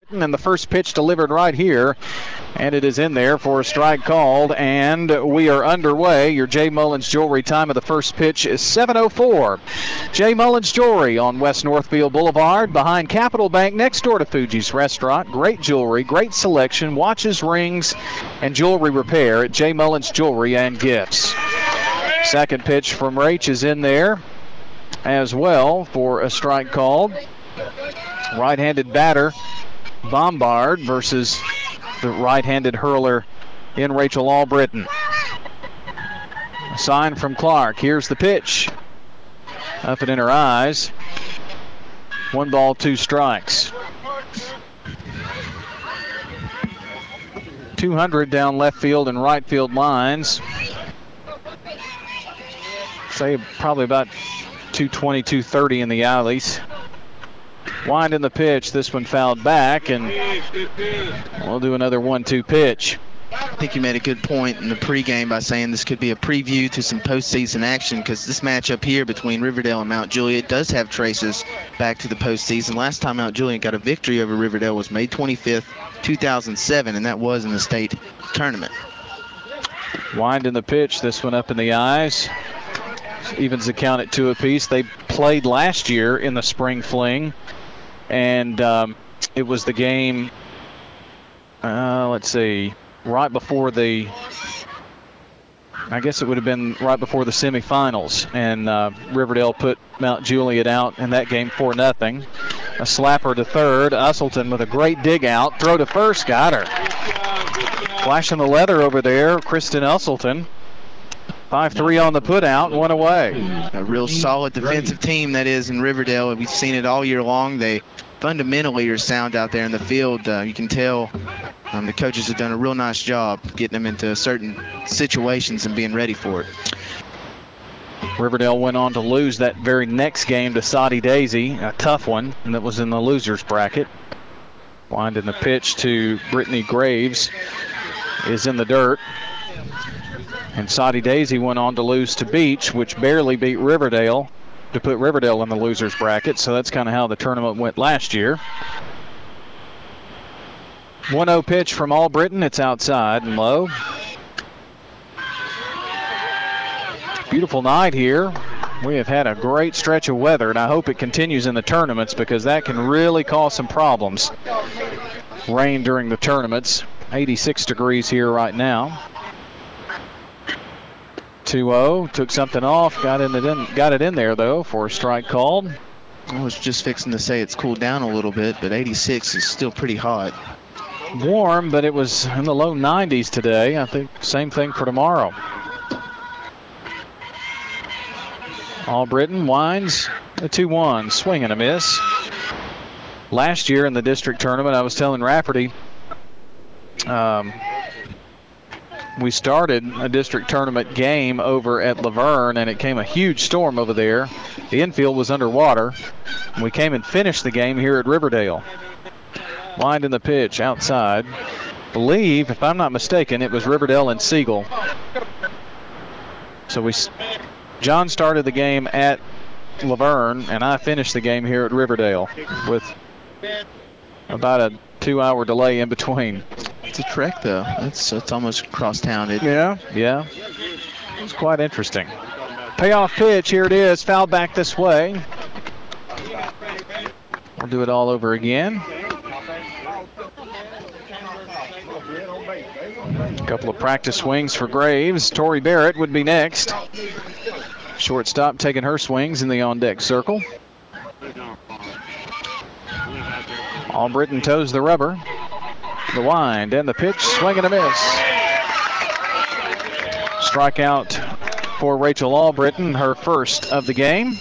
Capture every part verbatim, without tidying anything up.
Albritton, and the first pitch delivered right here. And it is in there for a strike called, and we are underway. Your J. Mullins Jewelry time of the first pitch is seven oh four. J. Mullins Jewelry on West Northfield Boulevard behind Capital Bank next door to Fuji's Restaurant. Great jewelry, great selection, watches, rings, and jewelry repair at J. Mullins Jewelry and Gifts. Second pitch from Rach is in there as well for a strike called. Right-handed batter Bombard versus the right-handed hurler in Rachel Albritton. A sign from Clark. Here's the pitch. Up and in her eyes. One ball, two strikes. two hundred down left field and right field lines. Say probably about two twenty, two thirty in the alleys. Wind in the pitch. This one fouled back, and we'll do another one two pitch. I think you made a good point in the pregame by saying this could be a preview to some postseason action, because this matchup here between Riverdale and Mount Juliet does have traces back to the postseason. Last time Mount Juliet got a victory over Riverdale was May twenty-fifth, two thousand seven, and that was in the state tournament. Wind in the pitch. This one up in the eyes. Evens the count at two apiece. They played last year in the spring fling. And um, it was the game, uh, let's see, right before the, I guess it would have been right before the semifinals. And uh, Riverdale put Mount Juliet out in that game for nothing. A slapper to third. Usselton with a great dig out. Throw to first. Got her. Flashing the leather over there, Kristen Usselton. five three on the put out, one away. A real solid defensive team that is in Riverdale. We've seen it all year long. They fundamentally are sound out there in the field. Uh, you can tell um, the coaches have done a real nice job getting them into certain situations and being ready for it. Riverdale went on to lose that very next game to Soddy Daisy, a tough one, and that was in the losers bracket. Winding the pitch to Brittany Graves is in the dirt. And Soddy Daisy went on to lose to Beach, which barely beat Riverdale to put Riverdale in the losers bracket. So that's kind of how the tournament went last year. one oh pitch from Albritton. It's outside and low. Beautiful night here. We have had a great stretch of weather, and I hope it continues in the tournaments, because that can really cause some problems. Rain during the tournaments. eighty-six degrees here right now. two oh, took something off, got, in it in, got it in there, though, for a strike called. I was just fixing to say it's cooled down a little bit, but eighty-six is still pretty hot. Warm, but it was in the low nineties today. I think same thing for tomorrow. Albritton winds a two one, swing and a miss. Last year in the district tournament, I was telling Rafferty, um, we started a district tournament game over at Laverne, and it came a huge storm over there. The infield was underwater. And we came and finished the game here at Riverdale. Wind in the pitch outside. Believe, if I'm not mistaken, it was Riverdale and Siegel. So we, John started the game at Laverne, and I finished the game here at Riverdale with about a two-hour delay in between. It's a trek, though. It's it's almost across town. It, yeah, yeah. It's quite interesting. Payoff pitch, here it is, foul back this way. We'll do it all over again. A couple of practice swings for Graves. Tori Barrett would be next. Shortstop taking her swings in the on-deck circle. Albritton toes the rubber. The wind and the pitch, swing and a miss. Strikeout for Rachel Albritton, her first of the game.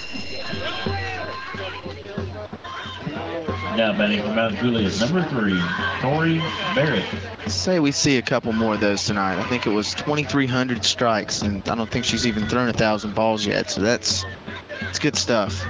Now batting for Mount Juliet, number three, Tori Barrett. Say we see a couple more of those tonight. I think it was twenty-three hundred strikes, and I don't think she's even thrown a thousand balls yet. So that's it's good stuff.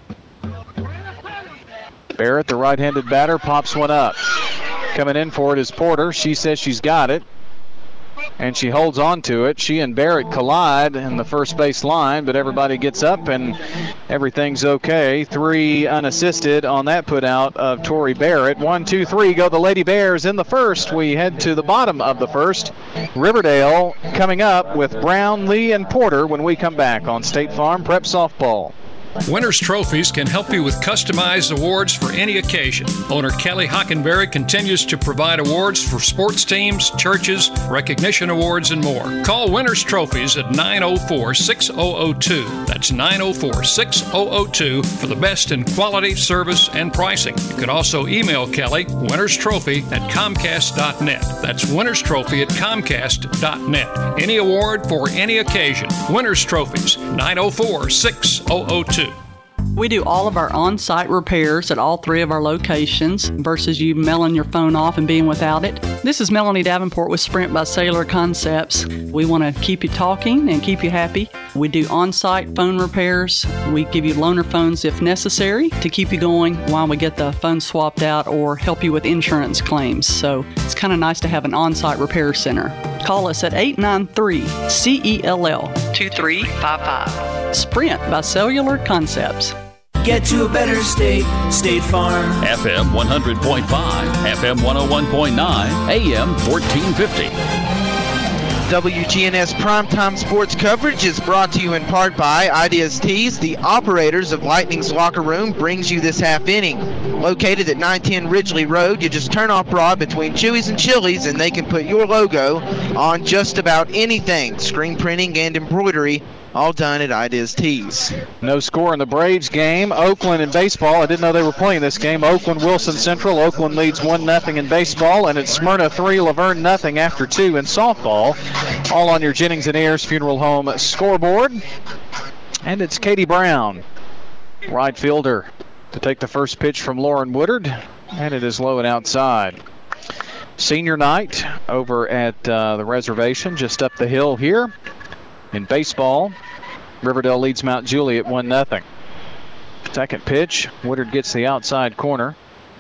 Barrett, the right-handed batter, pops one up. Coming in for it is Porter. She says she's got it. and she holds on to it. She and Barrett collide in the first base line, but everybody gets up and everything's okay. Three unassisted on that put out of Tori Barrett. One, two, three go the Lady Bears in the first. We head to the bottom of the first. Riverdale coming up with Brown, Lee, and Porter when we come back on State Farm Prep Softball. Winners Trophies can help you with customized awards for any occasion. Owner Kelly Hockenberry continues to provide awards for sports teams, churches, recognition awards, and more. Call Winners Trophies at nine oh four, six oh oh two. That's nine oh four, six oh oh two for the best in quality, service, and pricing. You can also email Kelly, Winners Trophy at comcast dot net. That's Winners Trophy at comcast dot net. Any award for any occasion. Winners Trophies, nine oh four, six oh oh two. We do all of our on-site repairs at all three of our locations versus you mailing your phone off and being without it. This is Melanie Davenport with Sprint by Cellular Concepts. We want to keep you talking and keep you happy. We do on-site phone repairs. We give you loaner phones if necessary to keep you going while we get the phone swapped out or help you with insurance claims. So it's kind of nice to have an on-site repair center. Call us at eight nine three C E L L two three five five. Sprint by Cellular Concepts. Get to a better state, State Farm. F M one hundred point five, F M one oh one point nine, A M fourteen fifty. W G N S Primetime Sports coverage is brought to you in part by Ideas Tees. The operators of Lightning's Locker Room brings you this half inning. Located at nine ten Ridgely Road, you just turn off broad between Chewy's and Chili's and they can put your logo on just about anything. Screen printing and embroidery, all done at Ideas Tees. No score in the Braves game. Oakland in baseball. I didn't know they were playing this game. Oakland Wilson Central. Oakland leads one nothing in baseball, and it's Smyrna three, Laverne nothing after two in softball. All on your Jennings and Ayers Funeral Home scoreboard. And it's Katie Brown, right fielder, to take the first pitch from Lauren Woodard, and it is low and outside. Senior night over at uh, the reservation just up the hill here. In baseball, Riverdale leads Mount Juliet one nothing. Second pitch, Woodard gets the outside corner.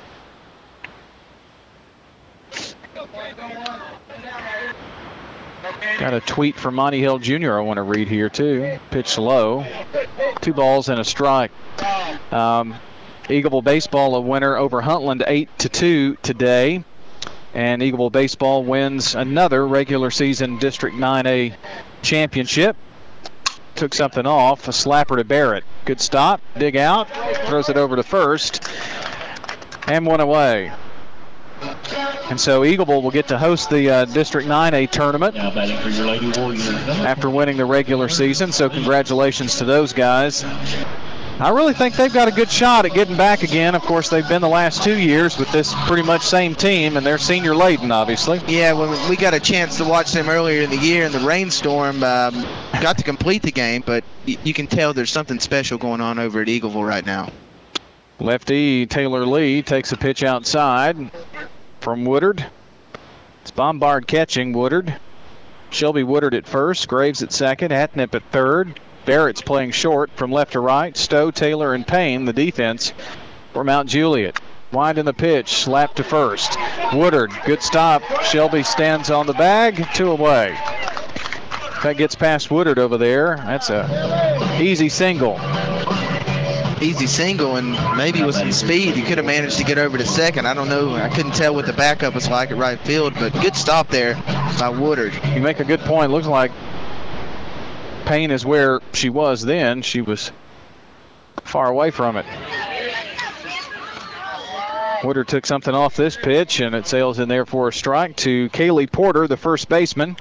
Got a tweet from Monty Hill Junior I want to read here too. Pitch low. Two balls and a strike. Um, Eagleville baseball a winner over Huntland eight to two today. And Eagleville baseball wins another regular season District nine A championship. Took something off. A slapper to Barrett. Good stop. Dig out. Throws it over to first. And one away. And so Eagleville will get to host the uh, District nine A tournament after winning the regular season. So congratulations to those guys. I really think they've got a good shot at getting back again. Of course, they've been the last two years with this pretty much same team, and they're senior laden, obviously. Yeah, well, we got a chance to watch them earlier in the year in the rainstorm. Um, got to complete the game, but y- you can tell there's something special going on over at Eagleville right now. Lefty Taylor Lee takes a pitch outside from Woodard. It's Bombard catching Woodard. Shelby Woodard at first, Graves at second, Atnip at third. Barrett's playing short from left to right. Stowe, Taylor, and Payne, the defense for Mount Juliet. Wide in the pitch, slap to first. Woodard, good stop. Shelby stands on the bag, two away. That gets past Woodard over there. That's a easy single. Easy single, and maybe with some speed, he could have managed to get over to second. I don't know. I couldn't tell what the backup was like at right field, but good stop there by Woodard. You make a good point. Looks like Payne is where she was then. She was far away from it. Woodard took something off this pitch, and it sails in there for a strike to Kaylee Porter, the first baseman.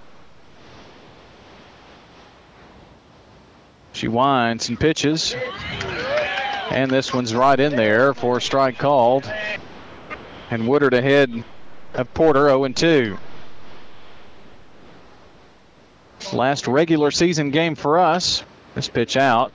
She winds and pitches, and this one's right in there for a strike called. And Woodard ahead of Porter, oh and two. Last regular season game for us. This pitch out.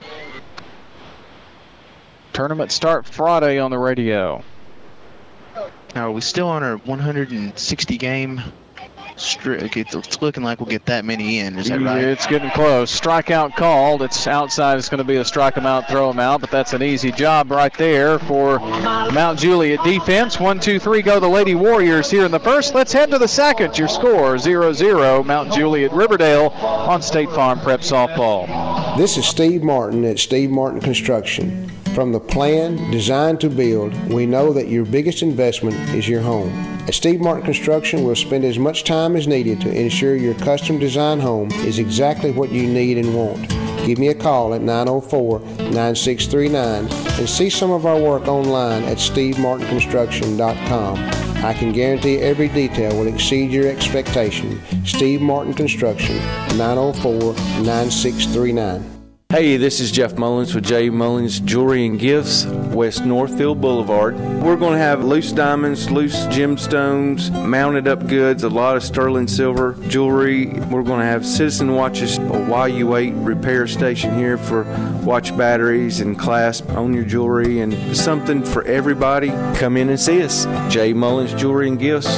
Tournament start Friday on the radio. Now, are we still on our one hundred sixty game It's looking like we'll get that many in. Is that right? It's getting close. Strikeout called. It's outside. It's going to be a strike them out, throw them out, but that's an easy job right there for Mount Juliet defense. One, two, three go the Lady Warriors here in the first. Let's head to the second. Your score, zero zero, Mount Juliet Riverdale on State Farm Prep Softball. This is Steve Martin at Steve Martin Construction. From the plan, design to build, we know that your biggest investment is your home. At Steve Martin Construction, we'll spend as much time as needed to ensure your custom design home is exactly what you need and want. Give me a call at nine oh four, nine six three nine and see some of our work online at steve martin construction dot com. I can guarantee every detail will exceed your expectation. Steve Martin Construction, nine oh four, nine six three nine. Hey, this is Jeff Mullins with J. Mullins Jewelry and Gifts, West Northfield Boulevard. We're going to have loose diamonds, loose gemstones, mounted up goods, a lot of sterling silver jewelry. We're going to have Citizen Watches, a while you wait repair station here for watch batteries and clasp on your jewelry, and something for everybody. Come in and see us. J. Mullins Jewelry and Gifts,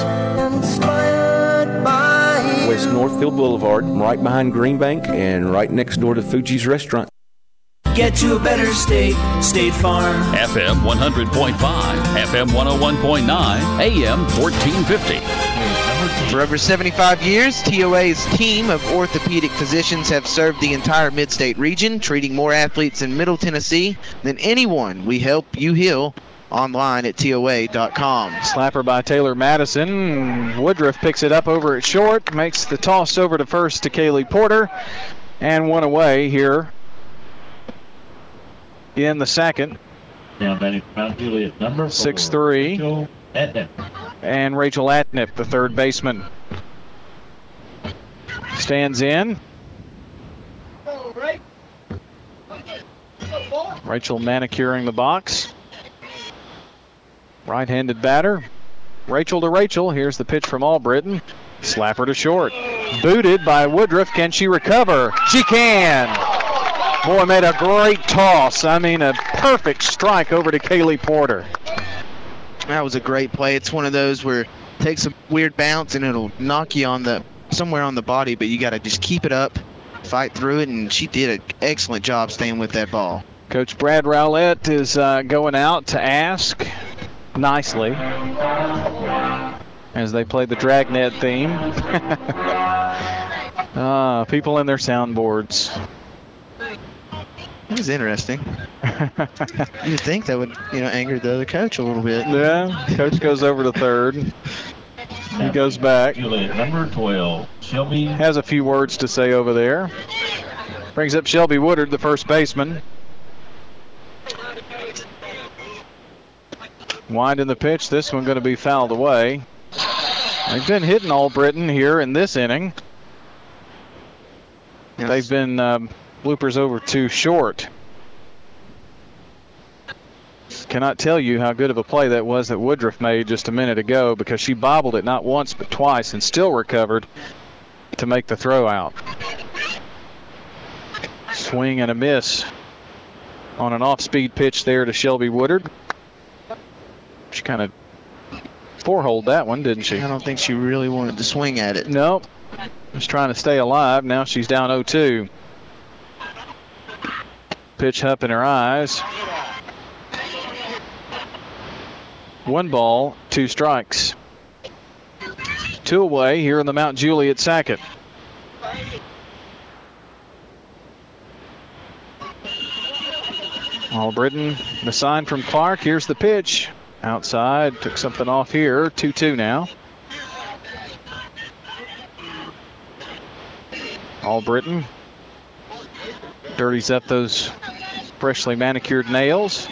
West Northfield Boulevard, right behind Green Bank and right next door to Fuji's Restaurant. Get to a better state, State Farm. F M one hundred point five, F M one oh one point nine, A M fourteen fifty. For over seventy-five years, T O A's team of orthopedic physicians have served the entire mid-state region, treating more athletes in Middle Tennessee than anyone. We help you heal. Online at T O A dot com. Slapper by Taylor Madison. Woodruff picks it up over at short, makes the toss over to first to Kaylee Porter, and one away here in the second. Now batting Mount Juliet, number six three. Rachel Atnip. And Rachel Atnip, the third baseman, stands in. Rachel manicuring the box. Right-handed batter. Rachel to Rachel. Here's the pitch from Albritton. Slapper to short. Booted by Woodruff. Can she recover? She can. Boy, made a great toss. I mean, a perfect strike over to Kaylee Porter. That was a great play. It's one of those where it takes a weird bounce and it'll knock you on the somewhere on the body, but you got to just keep it up, fight through it, and she did an excellent job staying with that ball. Coach Brad Rowlett is uh, going out to ask nicely as they play the Dragnet theme. uh, people in their soundboards. It was interesting. You'd think that would, you know, anger the other coach a little bit. Yeah, coach goes over to third. He goes back. Number twelve, Shelby. Has a few words to say over there. Brings up Shelby Woodard, the first baseman. Winding the pitch. This one going to be fouled away. They've been hitting Albritton here in this inning. Yes. They've been um, bloopers over too short. Cannot tell you how good of a play that was that Woodruff made just a minute ago, because she bobbled it not once but twice and still recovered to make the throw out. Swing and a miss on an off-speed pitch there to Shelby Woodard. She kind of four-holed that one, didn't she? I don't think she really wanted to swing at it. Nope. Just trying to stay alive. Now she's down oh two. Pitch up in her eyes. One ball, two strikes. Two away here in the Mount Juliet second. Albritton, the sign from Clark. Here's the pitch. Outside, took something off here. two two now. Albritton dirties up those freshly manicured nails.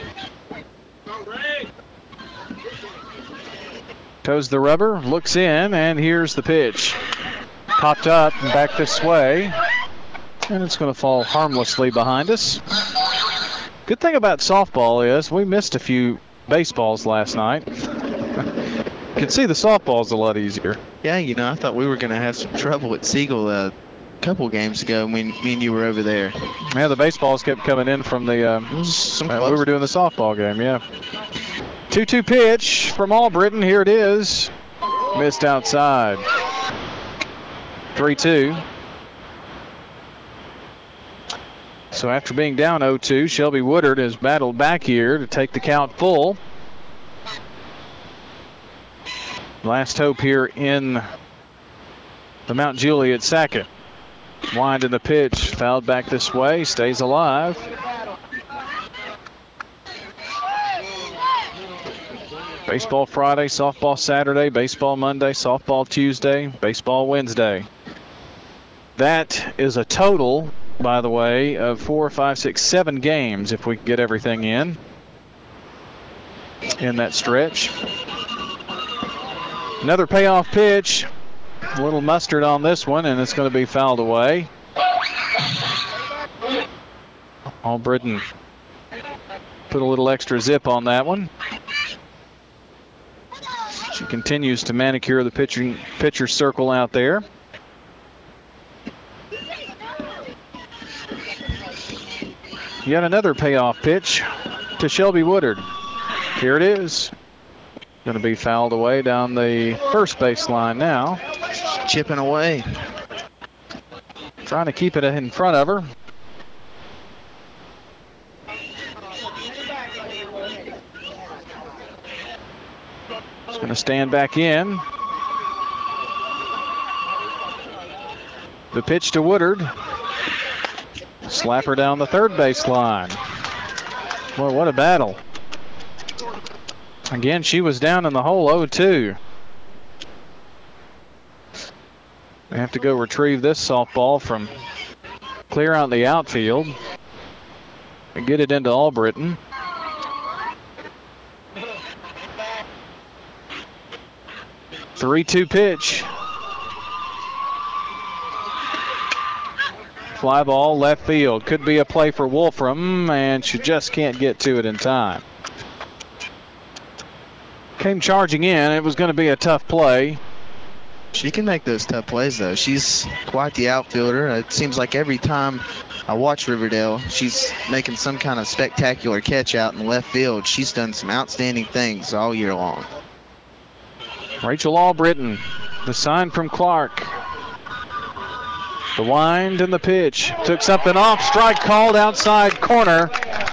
Toes the rubber, looks in, and here's the pitch. Popped up and back this way. And it's going to fall harmlessly behind us. Good thing about softball is we missed a few baseballs last night. You can see the softball's a lot easier. Yeah, you know, I thought we were going to have some trouble at Siegel uh, a couple games ago when me and you were over there. Yeah, the baseballs kept coming in from the, uh, some uh, we were doing the softball game, yeah. two two pitch from Albritton. Here it is. Missed outside. three two. So after being down oh two, Shelby Woodard has battled back here to take the count full. Last hope here in the Mount Juliet second. Wind in the pitch, fouled back this way, stays alive. Baseball Friday, softball Saturday, baseball Monday, softball Tuesday, baseball Wednesday. That is a total, by the way, of four, five, six, seven games if we can get everything in in that stretch. Another payoff pitch. A little mustard on this one, and it's going to be fouled away. Albritton put a little extra zip on that one. She continues to manicure the pitcher, pitcher circle out there. Yet another payoff pitch to Shelby Woodard. Here it is. Going to be fouled away down the first base line now. Chipping away. Trying to keep it in front of her. She's going to stand back in. The pitch to Woodard. Slap her down the third base line. Well, what a battle. Again, she was down in the hole oh two. They have to go retrieve this softball from clear out the outfield and get it into Albritton. three two pitch. Fly ball left field. Could be a play for Wolfram, and she just can't get to it in time. Came charging in. It was going to be a tough play. She can make those tough plays, though. She's quite the outfielder. It seems like every time I watch Riverdale, she's making some kind of spectacular catch out in left field. She's done some outstanding things all year long. Rachel Albritton, the sign from Clark. The wind and the pitch. Took something off. Strike called outside corner.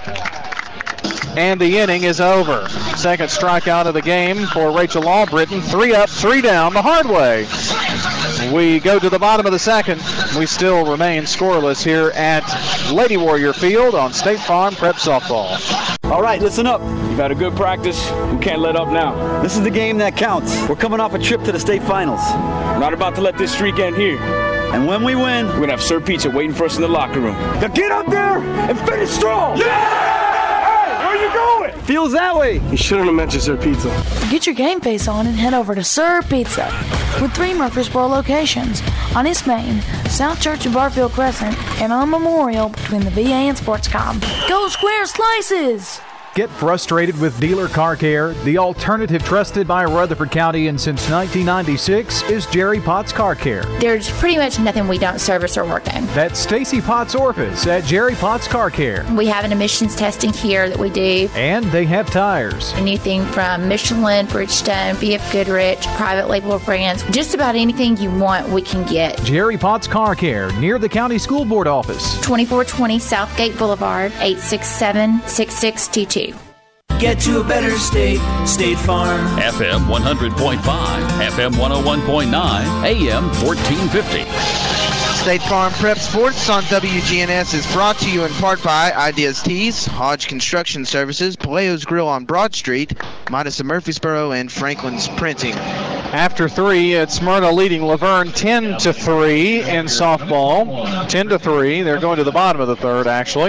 And the inning is over. Second strikeout of the game for Rachel Albritton. Three up, three down the hard way. We go to the bottom of the second. We still remain scoreless here at Lady Warrior Field on State Farm Prep Softball. All right, listen up. You've had a good practice. We can't let up now. This is the game that counts. We're coming off a trip to the state finals. We're not about to let this streak end here. And when we win, we're going to have Sir Pizza waiting for us in the locker room. Now get up there and finish strong! Yeah! You going? Feels that way. You shouldn't have mentioned Sir Pizza. Get your game face on and head over to Sir Pizza with three Murfreesboro locations on East Main, South Church and Barfield Crescent, and on Memorial between the V A and Sports Com. Go Square Slices! Get frustrated with Dealer Car Care? The alternative trusted by Rutherford County and since nineteen ninety-six is Jerry Potts Car Care. There's pretty much nothing we don't service or work on. That's Stacy Potts Orphis at Jerry Potts Car Care. We have an emissions testing here that we do. And they have tires. Anything from Michelin, Bridgestone, B F Goodrich, private label brands. Just about anything you want, we can get. Jerry Potts Car Care, near the County School Board office. twenty-four twenty Southgate Boulevard, eight six seven, six six two two. Get to a better state, State Farm. F M one hundred point five, F M one oh one point nine, A M fourteen fifty. State Farm Prep Sports on W G N S is brought to you in part by Ideas Tees, Hodge Construction Services, Paleo's Grill on Broad Street, Midas of Murfreesboro, and Franklin's Printing. After three, it's Smyrna leading Laverne ten to three in softball. ten to three. They're going to the bottom of the third, actually.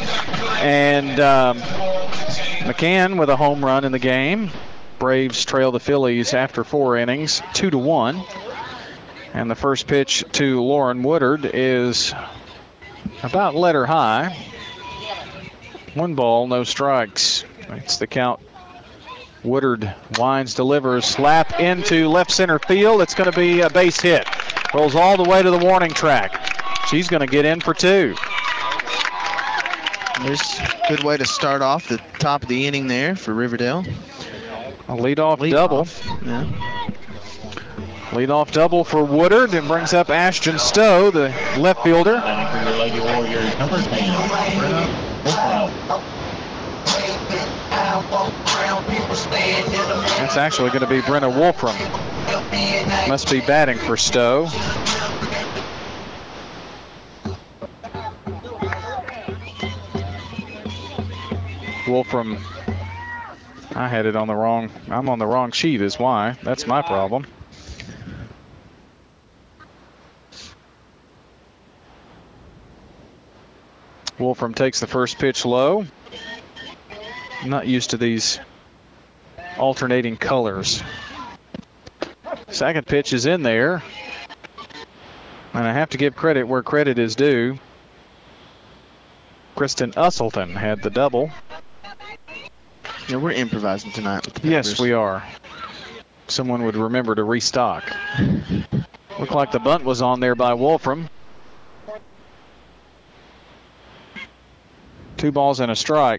And um, McCann with a home run in the game. Braves trail the Phillies after four innings, two to one. And the first pitch to Lauren Woodard is about letter high. One ball, no strikes. It's the count. Woodard winds, delivers, slap into left center field. It's going to be a base hit. Rolls all the way to the warning track. She's going to get in for two. There's a good way to start off the top of the inning there for Riverdale. A leadoff lead double. Off. Yeah. Leadoff double for Woodard and brings up Ashton Stowe, the left fielder. For your Lady Warriors, number ten, Brenna Wolfram. That's actually going to be Brenna Wolfram. Must be batting for Stowe. Wolfram, I had it on the wrong, I'm on the wrong sheet is why. That's my problem. Wolfram takes the first pitch low. I'm not used to these alternating colors. Second pitch is in there. And I have to give credit where credit is due. Kristen Usselton had the double. Yeah, we're improvising tonight with the Yes, papers. we are. Someone would remember to restock. Looked like the bunt was on there by Wolfram. Two balls and a strike.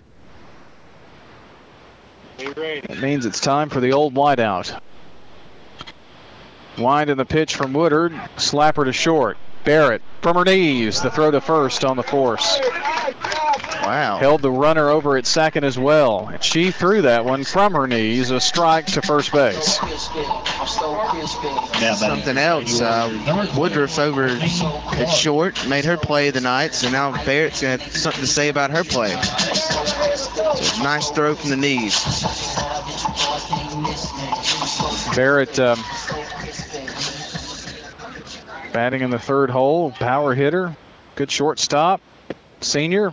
That means it's time for the old wideout. Wind in the pitch from Woodard. Slapper to short. Barrett from her knees. The throw to first on the force. Wow. Held the runner over at second as well. And she threw that one from her knees. A strike to first base. Something else. Uh, Woodruff over at short made her play of the night, so now Barrett's going to have something to say about her play. So nice throw from the knees. Barrett um, batting in the third hole. Power hitter. Good shortstop. Senior.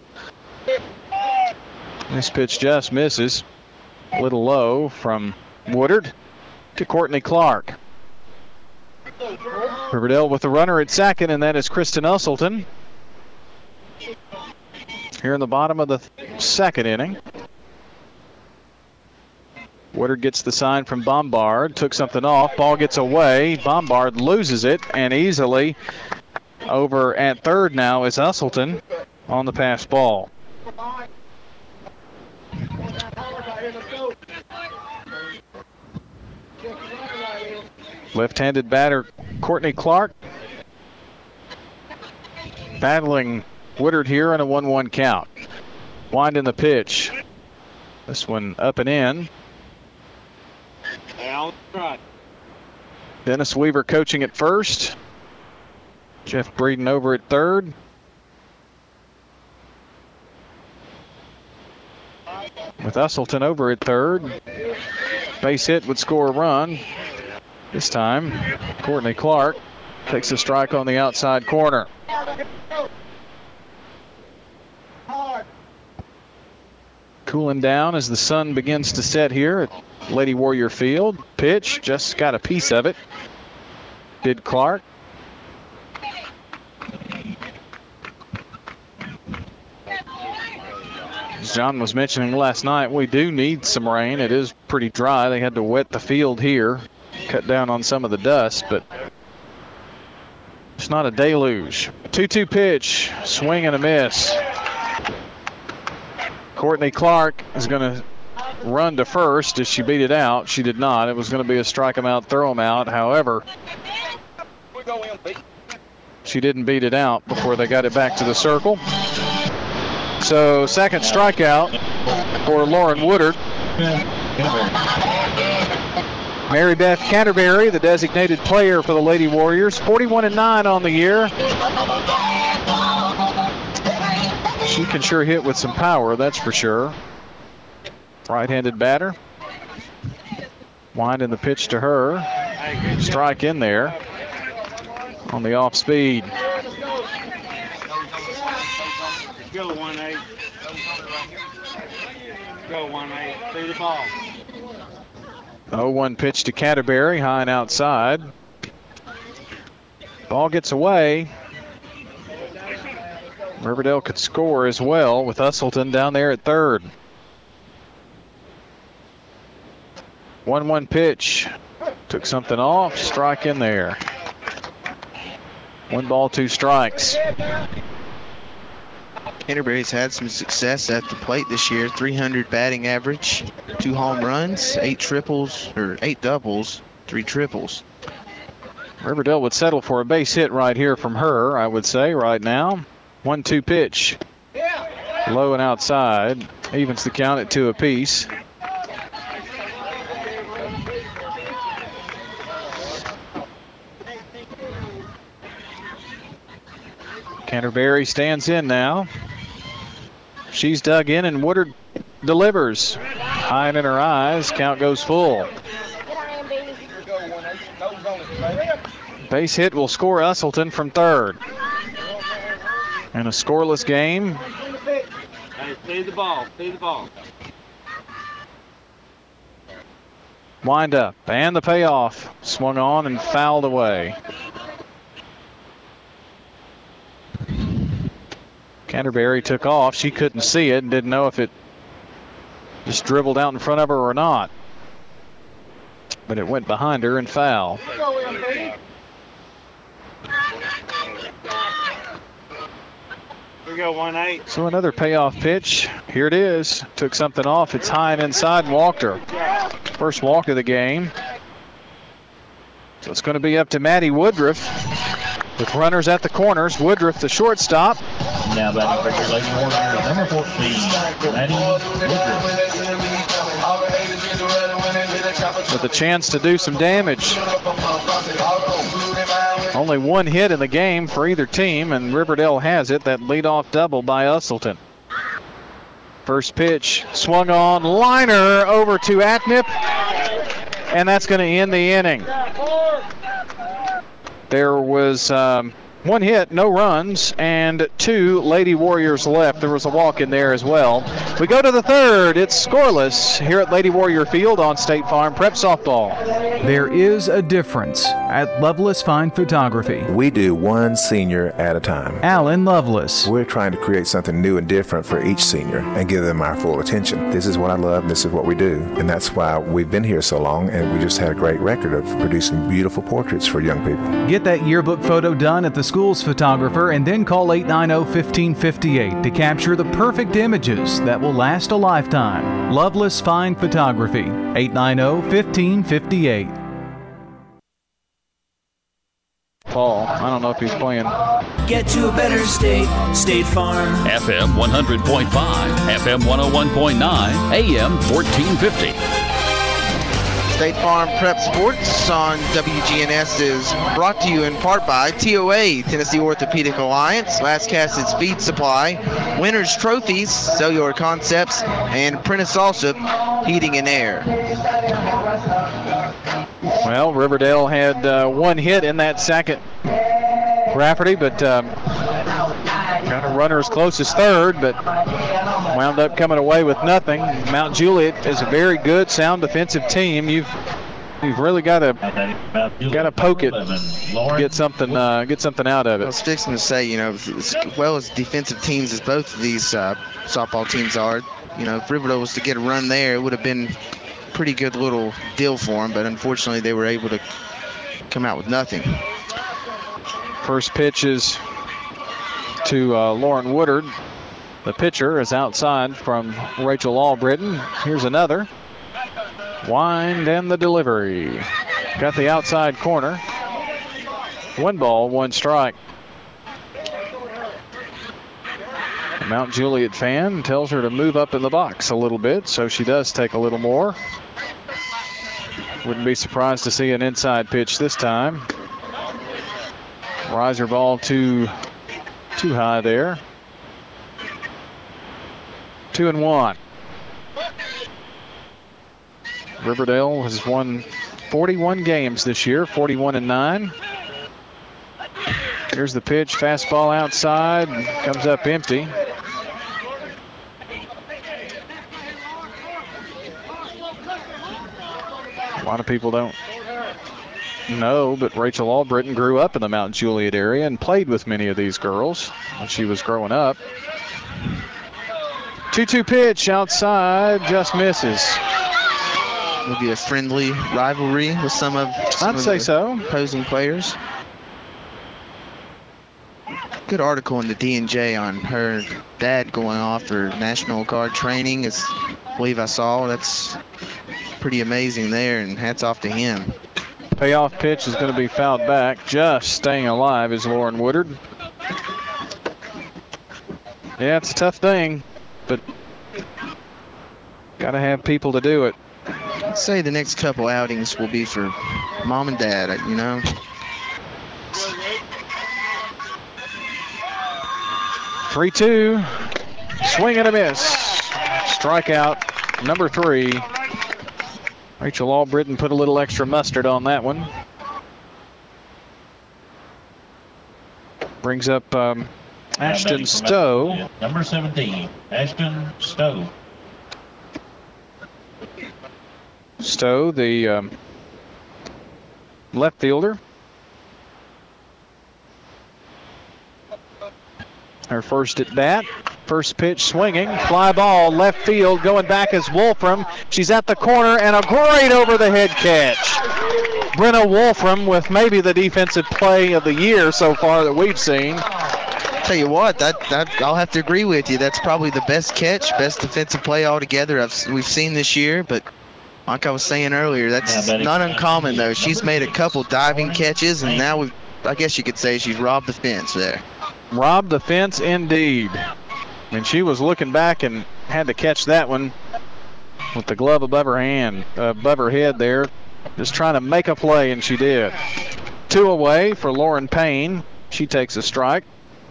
This pitch just misses. A little low from Woodard to Courtney Clark. Riverdale with the runner at second, and that is Kristen Usselton. Here in the bottom of the th- second inning. Woodard gets the sign from Bombard. Took something off. Ball gets away. Bombard loses it, and easily over at third now is Usselton on the pass ball. Left-handed batter Courtney Clark battling Woodard here in a one one count. Wind in the pitch. This one up and in. Dennis Weaver coaching at first. Jeff Breeden over at third. With Usselton over at third. Base hit would score a run. This time, Courtney Clark takes a strike on the outside corner. Cooling down as the sun begins to set here at Lady Warrior Field. Pitch, just got a piece of it. Did Clark. As John was mentioning last night, we do need some rain. It is pretty dry. They had to wet the field here, cut down on some of the dust, but it's not a deluge. two two pitch, swing and a miss. Courtney Clark is going to run to first. Did she beat it out? She did not. It was going to be a strike him out, throw him out. However, she didn't beat it out before they got it back to the circle. So second strikeout for Lauren Woodard. Mary Beth Canterbury, the designated player for the Lady Warriors, forty-one and nine on the year. She can sure hit with some power, that's for sure. Right-handed batter. Winding the pitch to her. Strike in there on the off speed. Go one eight. Go one eight. Through the ball. oh one pitch to Canterbury, high and outside. Ball gets away. Riverdale could score as well with Usselton down there at third. one one pitch. Took something off. Strike in there. One ball, two strikes. Canterbury's had some success at the plate this year. three hundred batting average, two home runs, eight triples, or eight doubles, three triples. Riverdale would settle for a base hit right here from her, I would say, right now. one two pitch. Low and outside. Evens the count at two apiece. Canterbury stands in now. She's dug in and Woodard delivers. High in her eyes. Count goes full. Base hit will score Usselton from third. And a scoreless game. Hey, feed the ball. Feed the ball. Wind up. And the payoff. Swung on and fouled away. Canterbury took off. She couldn't see it and didn't know if it just dribbled out in front of her or not. But it went behind her and foul. We go one eight. So another payoff pitch. Here it is. Took something off. It's high and inside and walked her. First walk of the game. So it's going to be up to Maddie Woodruff with runners at the corners. Woodruff, the shortstop. Now batting for your Lady Warriors, number fourteen, Maddie Woodruff. With a chance to do some damage. Only one hit in the game for either team, and Riverdale has it. That leadoff double by Usselton. First pitch swung on, liner over to Atnip, and that's going to end the inning. There was um, one hit, no runs, and two Lady Warriors left. There was a walk in there as well. We go to the third. It's scoreless here at Lady Warrior Field on State Farm Prep Softball. There is a difference at Loveless Fine Photography. We do one senior at a time. Alan Loveless. We're trying to create something new and different for each senior and give them our full attention. This is what I love, and this is what we do. And that's why we've been here so long, and we just had a great record of producing beautiful portraits for young people. Get that yearbook photo done at the school's photographer and then call eight nine zero, one five five eight to capture the perfect images that will last a lifetime. Loveless Fine Photography, eight nine zero, one five five eight. Paul, I don't know if he's playing. Get to a better state, State Farm. F M one hundred point five, F M one oh one point nine, A M fourteen fifty. State Farm Prep Sports on W G N S is brought to you in part by T O A, Tennessee Orthopedic Alliance, Last Cassid's Feed Supply, Winners Trophies, Cellular Concepts, and Prentice Alsop Heating and Air. Well, Riverdale had uh, one hit in that second Rafferty, but um, got a runner as close as third, but wound up coming away with nothing. Mount Juliet is a very good, sound defensive team. You've you've really got to got to poke it, get something uh, get something out of it. I was fixing to say, you know, as well as defensive teams as both of these uh, softball teams are, you know, if Riverdale was to get a run there, it would have been a pretty good little deal for them, but unfortunately they were able to come out with nothing. First pitch is to uh, Lauren Woodard. The pitcher is outside from Rachel Albritton. Here's another. Wind and the delivery. Got the outside corner. One ball, one strike. The Mount Juliet fan tells her to move up in the box a little bit, so she does take a little more. Wouldn't be surprised to see an inside pitch this time. Riser ball too, too high there. Two and one. Riverdale has won forty-one games this year, forty-one and nine. Here's the pitch, fastball outside, comes up empty. A lot of people don't know, but Rachel Albritton grew up in the Mount Juliet area and played with many of these girls when she was growing up. two two pitch outside, just misses. Maybe a friendly rivalry with some of, some I'd of say the so. opposing players. Good article in the D and J on her dad going off for National Guard training, is, I believe I saw. That's pretty amazing there, and hats off to him. Payoff pitch is going to be fouled back. Just staying alive is Lauren Woodard. Yeah, it's a tough thing, but got to have people to do it. I'd say the next couple outings will be for mom and dad, you know. three two. Swing and a miss. Strikeout number three. Rachel Albritton put a little extra mustard on that one. Brings up um, Ashton Stowe. Number seventeen, Ashton Stowe. Stowe, the um, left fielder. Her first at bat. First pitch swinging. Fly ball left field. Going back is Wolfram. She's at the corner and a great over the head catch. Brenna Wolfram with maybe the defensive play of the year so far that we've seen. Tell you what, that, that I'll have to agree with you. That's probably the best catch, best defensive play altogether I've, we've seen this year. But like I was saying earlier, that's yeah, not uncommon though. She's made a couple diving catches, and now we've, I guess you could say she's robbed the fence there. Robbed the fence indeed. And she was looking back and had to catch that one with the glove above her hand, uh, above her head there, just trying to make a play, and she did. Two away for Lauren Payne. She takes a strike.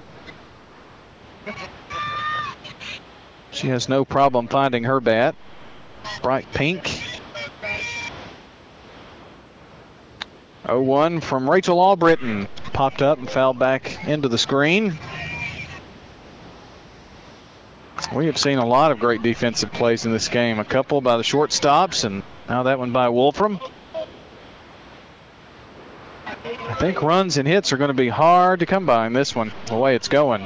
She has no problem finding her bat. Bright pink. oh one from Rachel Albritton. Popped up and fouled back into the screen. We have seen a lot of great defensive plays in this game. A couple by the shortstops, and now that one by Wolfram. I think runs and hits are going to be hard to come by in this one, the way it's going.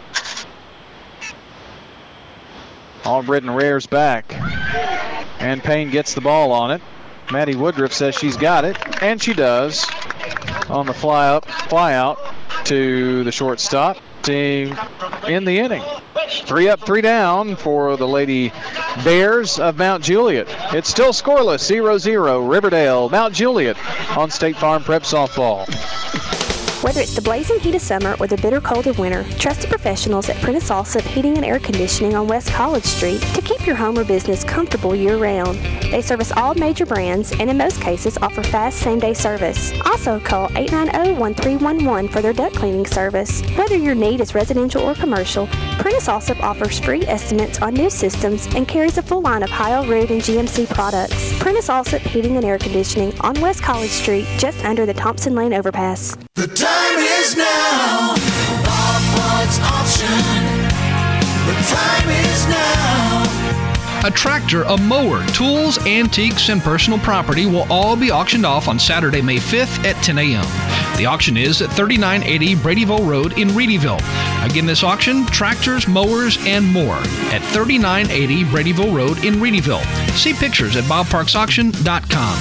Albritton rears back, and Payne gets the ball on it. Maddie Woodruff says she's got it, and she does. On the fly up, fly out to the shortstop to end the inning. Three up, three down for the Lady Bears of Mount Juliet. It's still scoreless, zero zero. Riverdale, Mount Juliet on State Farm Prep Softball. Whether it's the blazing heat of summer or the bitter cold of winter, trusted professionals at Prentice Allsup Heating and Air Conditioning on West College Street to keep your home or business comfortable year-round. They service all major brands and in most cases offer fast same-day service. Also call eight nine zero, one three one one for their duct cleaning service. Whether your need is residential or commercial, Prentice Allsup offers free estimates on new systems and carries a full line of Heil, Ruud, and G M C products. Prentice Allsup Heating and Air Conditioning on West College Street, just under the Thompson Lane overpass. The time is now. Bob White's auction. The time is now. A tractor, a mower, tools, antiques, and personal property will all be auctioned off on Saturday, May fifth at ten a.m. The auction is at thirty-nine eighty Bradyville Road in Reedyville. Again, this auction, tractors, mowers, and more at thirty-nine eighty Bradyville Road in Reedyville. See pictures at bob parks auction dot com.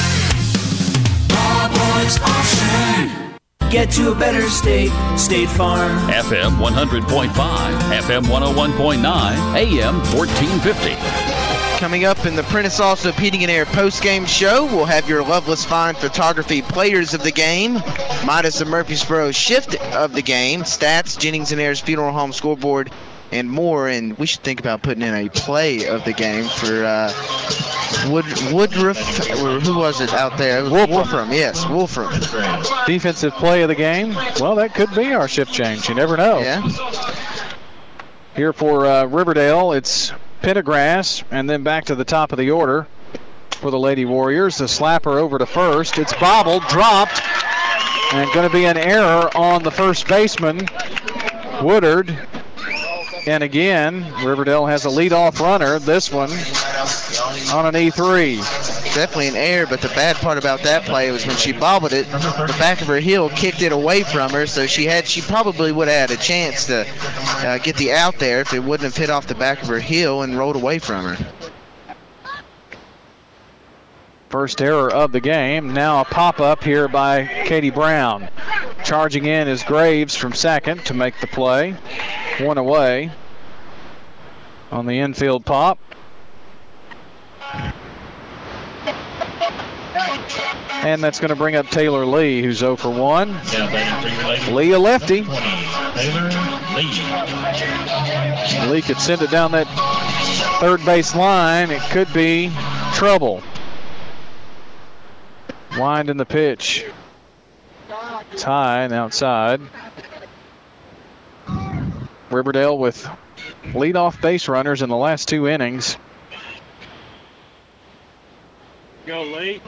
Bob White's auction. Get to a better state, State Farm. F M one hundred point five, F M one oh one point nine, A M fourteen fifty. Coming up in the Prentice Allsup Heating and Air post-game show, we'll have your Loveless Fine Photography players of the game, Midas and Murfreesboro shift of the game, stats, Jennings and Ayers Funeral Home scoreboard, and more. And we should think about putting in a play of the game for uh, Wood, Woodruff, or who was it out there? It was Wolfram. Wolfram, yes, Wolfram. Defensive play of the game. Well, that could be our shift change. You never know. Yeah. Here for uh, Riverdale, it's Pendergrass, and then back to the top of the order for the Lady Warriors. The slapper over to first. It's bobbled, dropped, and going to be an error on the first baseman, Woodard. And again, Riverdale has a leadoff runner. This one on an E three. Definitely an error, but the bad part about that play was when she bobbled it, the back of her heel kicked it away from her, so she had she probably would have had a chance to uh, get the out there if it wouldn't have hit off the back of her heel and rolled away from her. First error of the game. Now a pop-up here by Katie Brown. Charging in is Graves from second to make the play. One away on the infield pop. And that's going to bring up Taylor Lee, who's oh for one. Lee a lefty. Taylor Lee. Lee could send it down that third base line. It could be trouble. Wind in the pitch. It's high and outside. Riverdale with leadoff base runners in the last two innings. Go, Lee.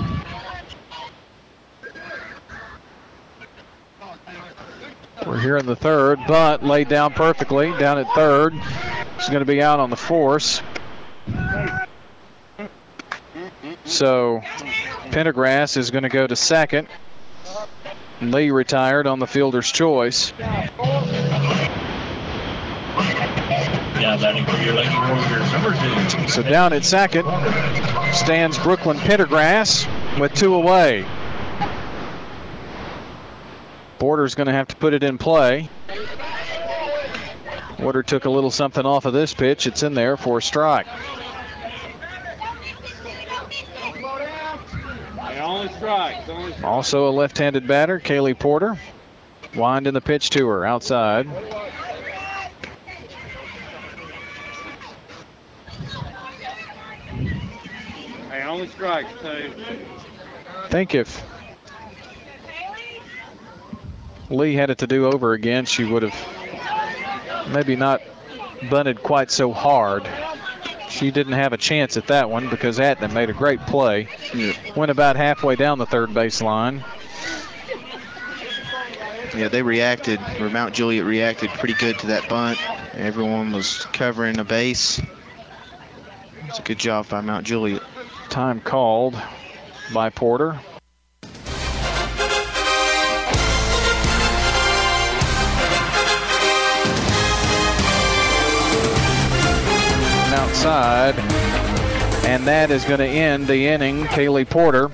We're here in the third, but laid down perfectly down at third. He's going to be out on the force. So Pendergrass is going to go to second. Lee retired on the fielder's choice. Yeah, batting for your Lady Warriors, number two. So down at second stands Brooklyn Pendergrass with two away. Porter's going to have to put it in play. Porter took a little something off of this pitch. It's in there for a strike. Only strike. Only strike. Also a left-handed batter, Kaylee Porter. Wind in the pitch to her outside. Hey, only strikes, too. I think if Lee had it to do over again, she would have maybe not bunted quite so hard. She didn't have a chance at that one because Atton made a great play. Yeah. Went about halfway down the third base line. Yeah, they reacted, or Mount Juliet reacted pretty good to that bunt. Everyone was covering a base. It's a good job by Mount Juliet. Time called by Porter. Outside, and that is going to end the inning. Kaylee Porter.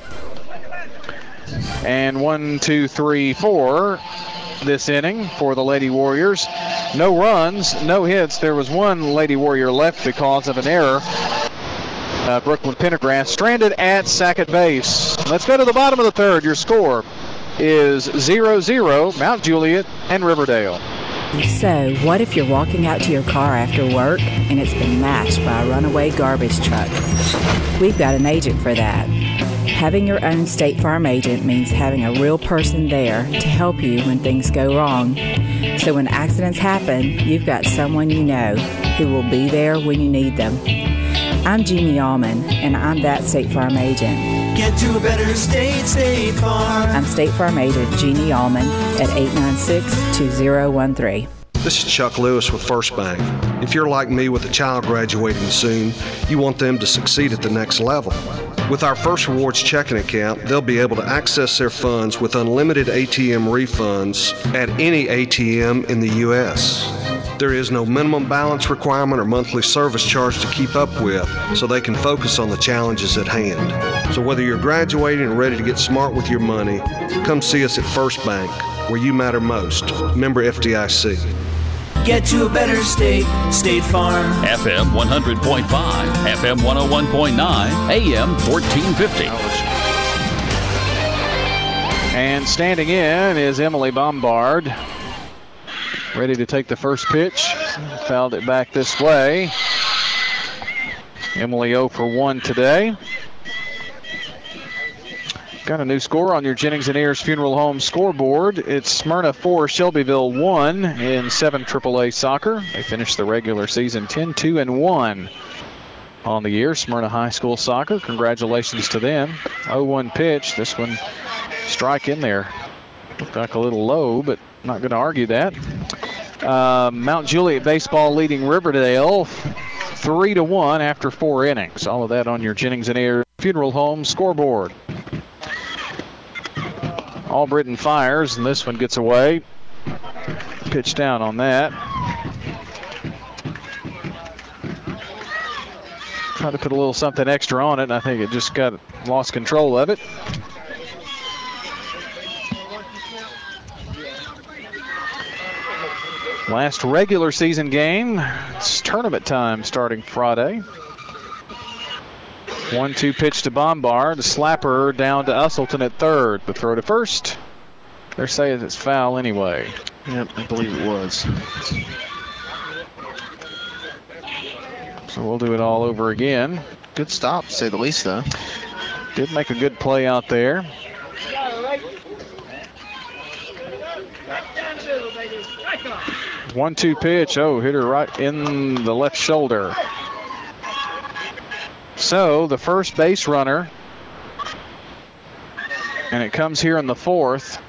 And one, two, three, four this inning for the Lady Warriors. No runs, no hits. There was one Lady Warrior left because of an error. Uh, Brooklyn Pendergrass stranded at second base. Let's go to the bottom of the third. Your score is zero zero, Mount Juliet and Riverdale. So, what if you're walking out to your car after work and it's been mashed by a runaway garbage truck? We've got an agent for that. Having your own State Farm agent means having a real person there to help you when things go wrong. So when accidents happen, you've got someone you know who will be there when you need them. I'm Jeannie Allman, and I'm that State Farm agent. Get to a better state, State Farm. I'm State Farm agent Jeannie Allman at eight nine six, two zero one three. This is Chuck Lewis with First Bank. If you're like me with a child graduating soon, you want them to succeed at the next level. With our First Rewards checking account, they'll be able to access their funds with unlimited A T M refunds at any A T M in the U S There is no minimum balance requirement or monthly service charge to keep up with, so they can focus on the challenges at hand. So whether you're graduating and ready to get smart with your money, come see us at First Bank, where you matter most. Member F D I C. Get to a better state, State Farm. F M one hundred point five, F M one oh one point nine, A M fourteen fifty. And standing in is Emily Bombard. Ready to take the first pitch. Fouled it back this way. Emily oh for one today. Got a new score on your Jennings and Ayers Funeral Home scoreboard. It's Smyrna four, Shelbyville one in seven triple A soccer. They finished the regular season ten two and one on the year. Smyrna High School soccer. Congratulations to them. oh one pitch. This one strike in there. Looked like a little low, but not going to argue that. Uh, Mount Juliet baseball leading Riverdale three to one after four innings. All of that on your Jennings and Ayers Funeral Home scoreboard. Albritton fires, and this one gets away. Pitch down on that. Tried to put a little something extra on it, and I think it just got lost control of it. Last regular season game. It's tournament time starting Friday. one two pitch to Bombard. A slapper down to Usselton at third. The throw to first. They're saying it's foul anyway. Yep, I believe it was. So we'll do it all over again. Good stop, to say the least, though. Did make a good play out there. one two pitch. Oh, hit her right in the left shoulder. So the first base runner, and it comes here in the fourth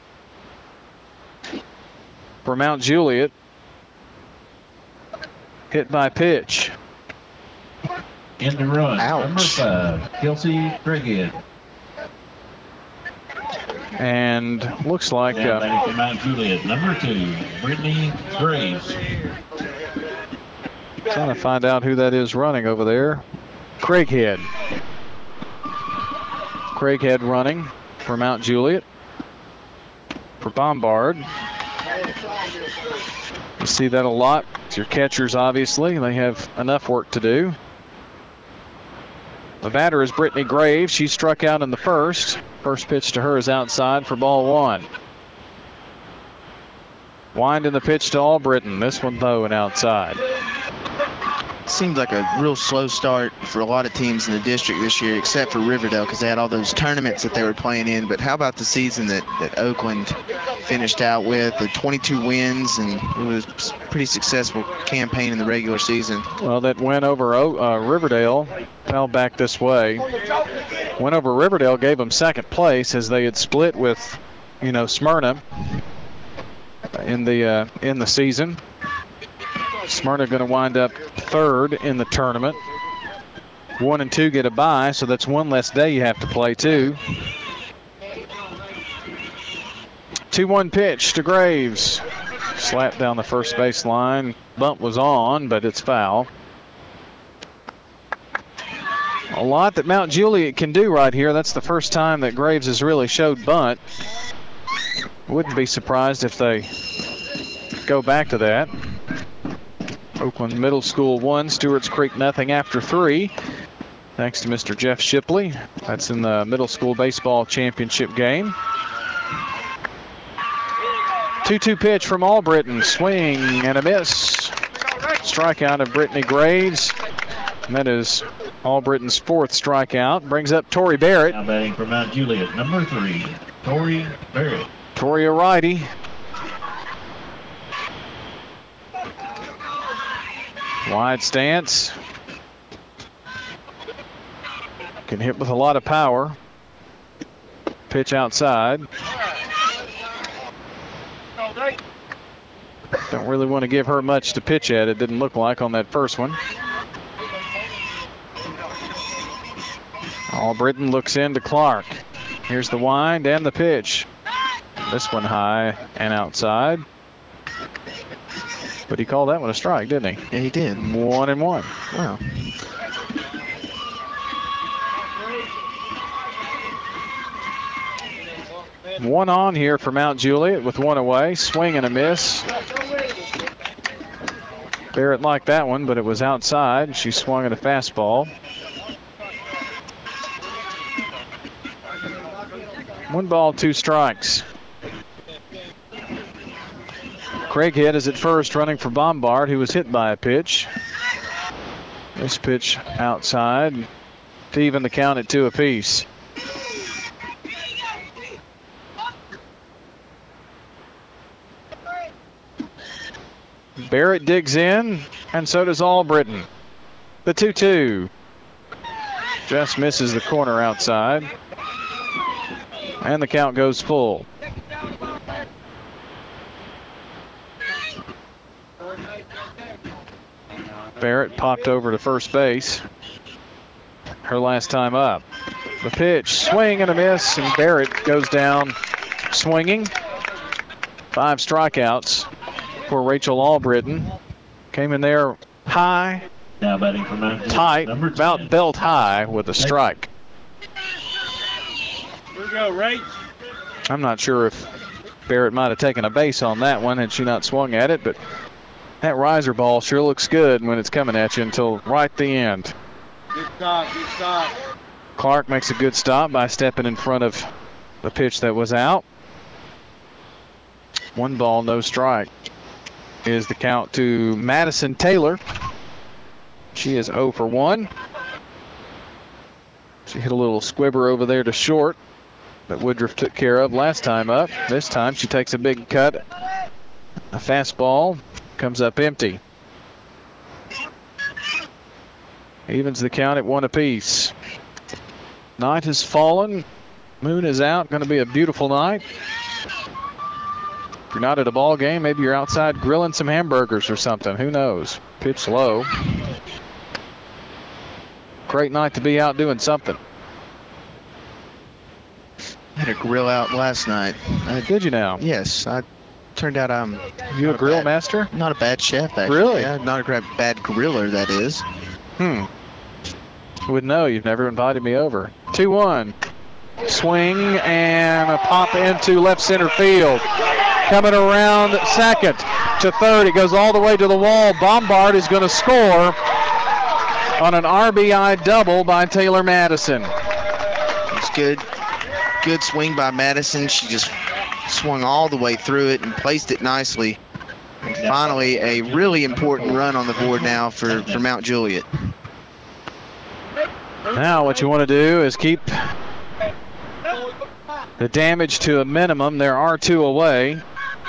for Mount Juliet. Hit by pitch. In the run, Ouch. number five, Kelsey Craighead. And looks like Now uh, batting for Mount Juliet, number two, Brittany Graves. trying to find out who that is running over there. Craighead. Craighead running for Mount Juliet. For Bombard. You see that a lot. It's your catchers, obviously. They have enough work to do. The batter is Brittany Graves. She struck out in the first. First pitch to her is outside for ball one. Wind in the pitch to Albritton. This one, though, and outside. Seems like a real slow start for a lot of teams in the district this year, except for Riverdale, because they had all those tournaments that they were playing in. But how about the season that, that Oakland finished out with? The twenty-two wins, and it was a pretty successful campaign in the regular season. Well, that win over uh, Riverdale fell back this way. Win over Riverdale gave them second place as they had split with, you know, Smyrna in the uh, in the season. Smyrna going to wind up third in the tournament. One and two get a bye, so that's one less day you have to play, too. two one pitch to Graves. Slap down the first base line. Bump was on, but it's foul. A lot that Mount Juliet can do right here. That's the first time that Graves has really showed bunt. Wouldn't be surprised if they go back to that. Oakland Middle School one, Stewart's Creek nothing after three. Thanks to Mister Jeff Shipley. That's in the middle school baseball championship game. two two pitch from Albritton. Swing and a miss. Strikeout of Brittany Graves. And that is Albritton's fourth strikeout. Brings up Tori Barrett. Now batting for Mount Juliet, number three, Tori Barrett. Tori a righty. Wide stance. Can hit with a lot of power. Pitch outside. Don't really want to give her much to pitch at. It didn't look like on that first one. Albritton looks into Clark. Here's the wind and the pitch. This one high and outside. But he called that one a strike, didn't he? Yeah, he did. One and one. Wow. One on here for Mount Juliet with one away. Swing and a miss. Barrett liked that one, but it was outside. She swung at a fastball. One ball, two strikes. Craighead is at first, running for Bombard, who was hit by a pitch. This pitch outside to even the count at two apiece. Barrett digs in, and so does Albritton. The two two. Just misses the corner outside. And the count goes full. Barrett popped over to first base. Her last time up. The pitch, swing and a miss, and Barrett goes down swinging. Five strikeouts for Rachel Albritton. Came in there high, now batting for Mount Juliet, tight, number about belt high with a strike. Here we go, Rach. I'm not sure if Barrett might have taken a base on that one had she not swung at it, but that riser ball sure looks good when it's coming at you until right the end. Good stop, good stop. Clark makes a good stop by stepping in front of the pitch that was out. One ball, no strike is the count to Madison Taylor. She is oh for one. She hit a little squibber over there to short that Woodruff took care of last time up. This time she takes a big cut. A fastball comes up empty. Evens the count at one apiece. Night has fallen. Moon is out. Going to be a beautiful night. If you're not at a ball game, maybe you're outside grilling some hamburgers or something. Who knows? Pitch low. Great night to be out doing something. I had a grill out last night. I, Did you now? Yes. I turned out I'm... You a grill bad, master? Not a bad chef, actually. Really? Yeah, not a bad griller, that is. Hmm. Would know. You've never invited me over. two one. Swing and a pop into left center field. Coming around second to third. It goes all the way to the wall. Bombard is going to score on an R B I double by Taylor Madison. It's good. Good swing by Madison. She just swung all the way through it and placed it nicely. And finally, a really important run on the board now for, for Mount Juliet. Now what you want to do is keep the damage to a minimum. There are two away.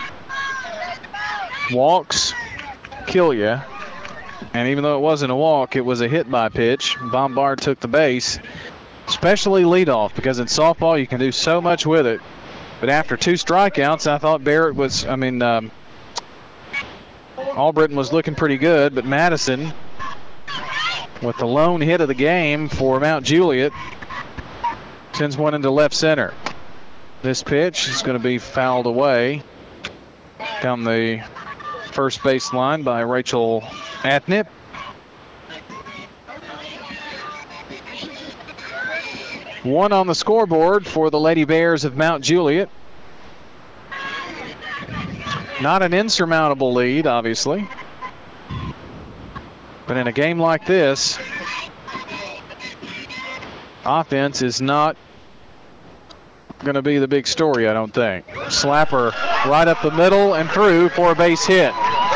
Walks kill you. And even though it wasn't a walk, it was a hit by pitch. Bombard took the base, especially leadoff, because in softball you can do so much with it. But after two strikeouts, I thought Barrett was, I mean, um, Albritton was looking pretty good, but Madison, with the lone hit of the game for Mount Juliet, sends one into left center. This pitch is going to be fouled away down the first base line by Rachel Athnip. One on the scoreboard for the Lady Bears of Mount Juliet. Not an insurmountable lead, obviously. But in a game like this, offense is not going to be the big story, I don't think. Slapper right up the middle and through for a base hit.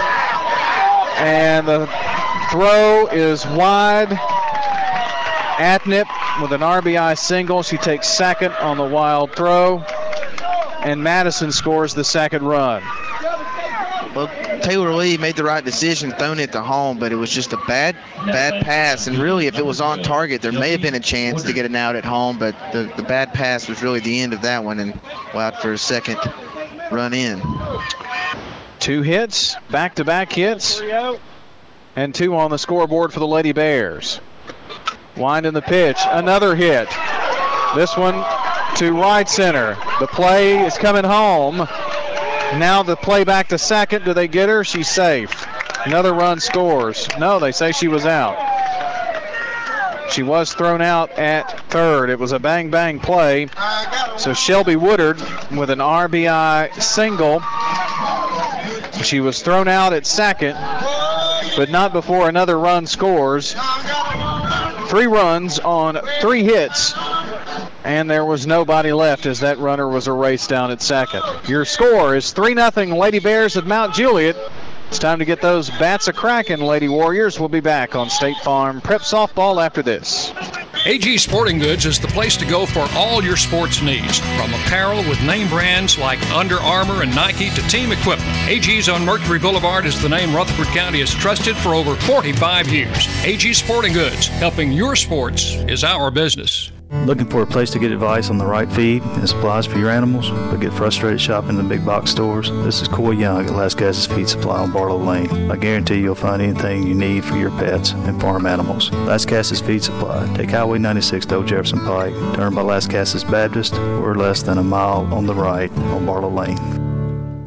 And the throw is wide. Athnip with an R B I single. She takes second on the wild throw. And Madison scores the second run. Well, Taylor Lee made the right decision throwing it to home, but it was just a bad, bad pass. And really, if it was on target, there may have been a chance to get an out at home, but the, the bad pass was really the end of that one and allowed for a second run in. Two hits, back-to-back hits, and two on the scoreboard for the Lady Bears. Wind in the pitch, another hit. This one to right center. The play is coming home. Now the play back to second. Do they get her? She's safe. Another run scores. No, they say she was out. She was thrown out at third. It was a bang-bang play. So Shelby Woodard with an R B I single. She was thrown out at second, but not before another run scores. Three runs on three hits, and there was nobody left as that runner was erased down at second. Your score is three nothing Lady Bears of Mount Juliet. It's time to get those bats a-cracking, Lady Warriors. We'll be back on State Farm Prep Softball after this. A G Sporting Goods is the place to go for all your sports needs, from apparel with name brands like Under Armour and Nike to team equipment. A G's on Mercury Boulevard is the name Rutherford County has trusted for over forty-five years. A G Sporting Goods, helping your sports is our business. Looking for a place to get advice on the right feed and supplies for your animals, but get frustrated shopping in the big box stores? This is Coy Young at Las Casas Feed Supply on Barlow Lane. I guarantee you'll find anything you need for your pets and farm animals. Las Casas Feed Supply. Take Highway ninety-six to Old Jefferson Pike, turn by Las Casas Baptist. We're less than a mile on the right on Barlow Lane.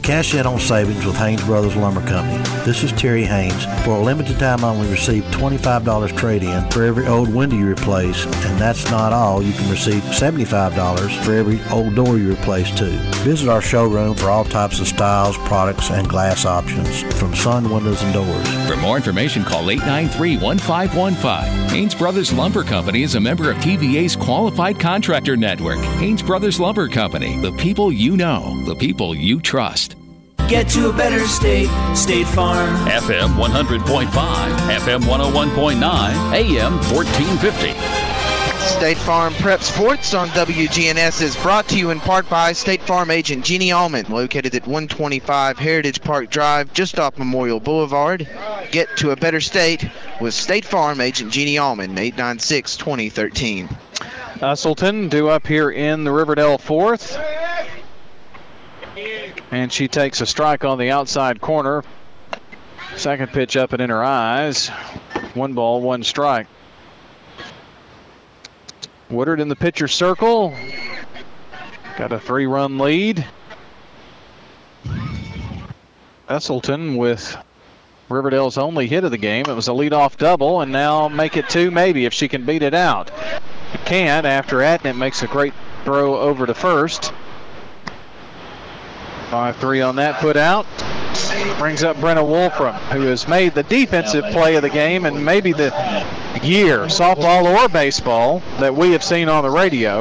Cash in on savings with Haynes Brothers Lumber Company. This is Terry Haynes. For a limited time only, receive twenty-five dollars trade-in for every old window you replace, and that's not all. You can receive seventy-five dollars for every old door you replace, too. Visit our showroom for all types of styles, products, and glass options from sun, windows, and doors. For more information, call eight nine three, one five one five. Haynes Brothers Lumber Company is a member of T V A's Qualified Contractor Network. Haynes Brothers Lumber Company, the people you know, the people you trust. Get to a better state, State Farm. F M one hundred point five, F M one oh one point nine, A M fourteen fifty. State Farm Prep Sports on W G N S is brought to you in part by State Farm agent Jeannie Allman, located at one twenty-five Heritage Park Drive, just off Memorial Boulevard. Get to a better state with State Farm agent Jeannie Allman, eight nine six, two oh one three. Usselton due up here in the Riverdale fourth. And she takes a strike on the outside corner. Second pitch up and in her eyes. One ball, one strike. Woodard in the pitcher's circle. Got a three-run lead. Usselton with Riverdale's only hit of the game. It was a leadoff double, and now make it two maybe if she can beat it out. It can after Adnett makes a great throw over to first. five three on that put out. Brings up Brenna Wolfram, who has made the defensive play of the game and maybe the year, softball or baseball, that we have seen on the radio.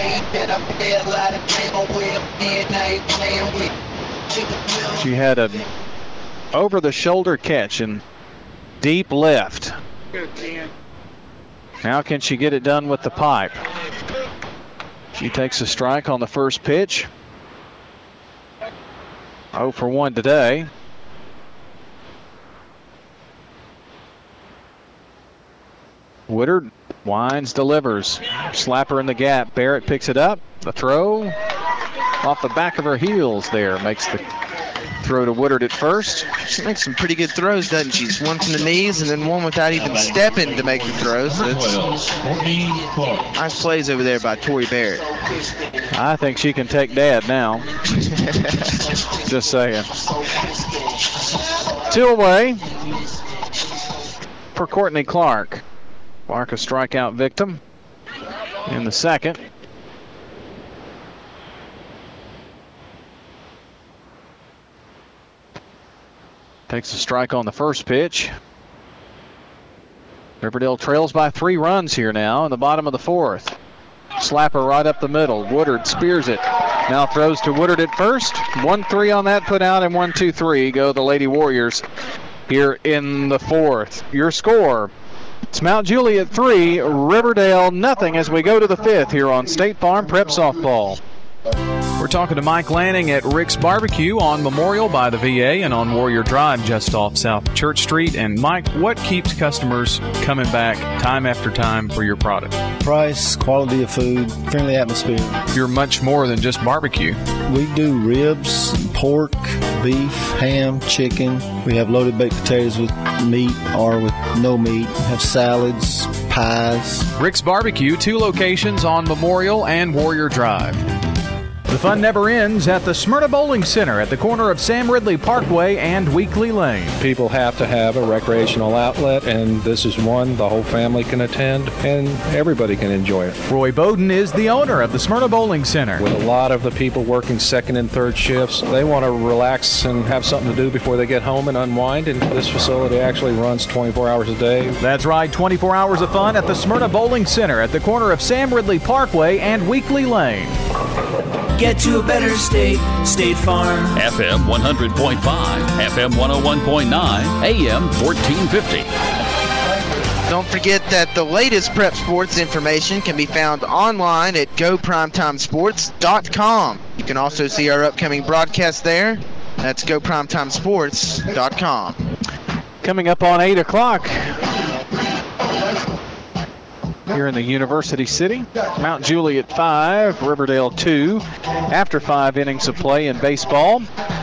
She had an over-the-shoulder catch in deep left. Now can she get it done with the pipe? She takes a strike on the first pitch. oh for one today. Woodard winds, delivers. Slapper in the gap. Barrett picks it up. The throw off the back of her heels there. Makes the throw to Woodard at first. She makes some pretty good throws, doesn't she? One from the knees and then one without even stepping to make the throws. So nice plays over there by Tori Barrett. I think she can take Dad now. Just saying. Two away for Courtney Clark. Clark, a strikeout victim in the second. Takes a strike on the first pitch. Riverdale trails by three runs here now in the bottom of the fourth. Slapper right up the middle. Woodard spears it. Now throws to Woodard at first. one three on that put out, and one two three go the Lady Warriors here in the fourth. Your score: it's Mount Juliet three, Riverdale nothing as we go to the fifth here on State Farm Prep Softball. We're talking to Mike Lanning at Rick's Barbecue on Memorial by the V A and on Warrior Drive just off South Church Street. And Mike, what keeps customers coming back time after time for your product? Price, quality of food, friendly atmosphere. You're much more than just barbecue. We do ribs, pork, beef, ham, chicken. We have loaded baked potatoes with meat or with no meat. We have salads, pies. Rick's Barbecue, two locations on Memorial and Warrior Drive. The fun never ends at the Smyrna Bowling Center at the corner of Sam Ridley Parkway and Weekly Lane. People have to have a recreational outlet, and this is one the whole family can attend, and everybody can enjoy it. Roy Bowden is the owner of the Smyrna Bowling Center. With a lot of the people working second and third shifts, they want to relax and have something to do before they get home and unwind, and this facility actually runs twenty-four hours a day. That's right, twenty-four hours of fun at the Smyrna Bowling Center at the corner of Sam Ridley Parkway and Weekly Lane. Get to a better state, State Farm. F M one hundred point five, F M one oh one point nine, A M fourteen fifty. Don't forget that the latest prep sports information can be found online at go primetime sports dot com. You can also see our upcoming broadcast there. That's go primetime sports dot com. Coming up on eight o'clock here in the University City, Mount Juliet five, Riverdale two, after five innings of play in baseball.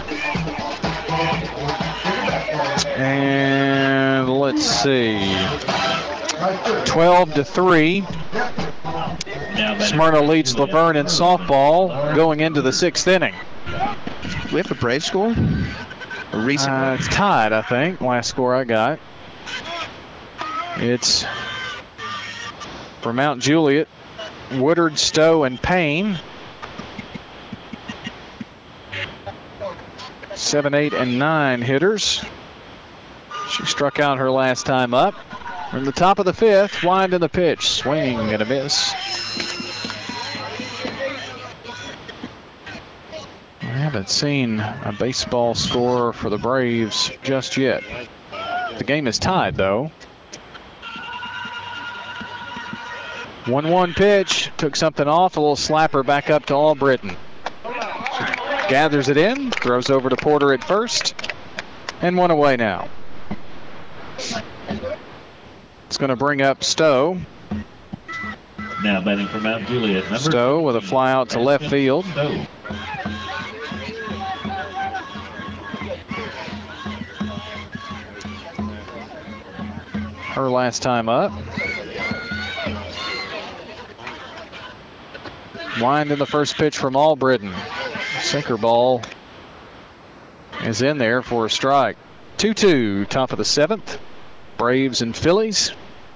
And let's see, twelve to three. Smyrna leads Laverne in softball going into the sixth inning. we have a Brave score? A recent uh, one? It's tied, I think. Last score I got. It's for Mount Juliet, Woodard, Stowe, and Payne. Seven, eight, and nine hitters. She struck out her last time up. From the top of the fifth, wind in the pitch, swing and a miss. I haven't seen a baseball score for the Braves just yet. The game is tied, though. one one pitch, took something off, a little slapper back up to Albritton. Gathers it in, throws over to Porter at first, and one away now. It's going to bring up Stowe. Now batting for Mount Juliet. Number Stowe with a fly out to left field. Stowe. Her last time up. Wind in the first pitch from Albritton. Sinker ball is in there for a strike. two two, top of the seventh. Braves and Phillies.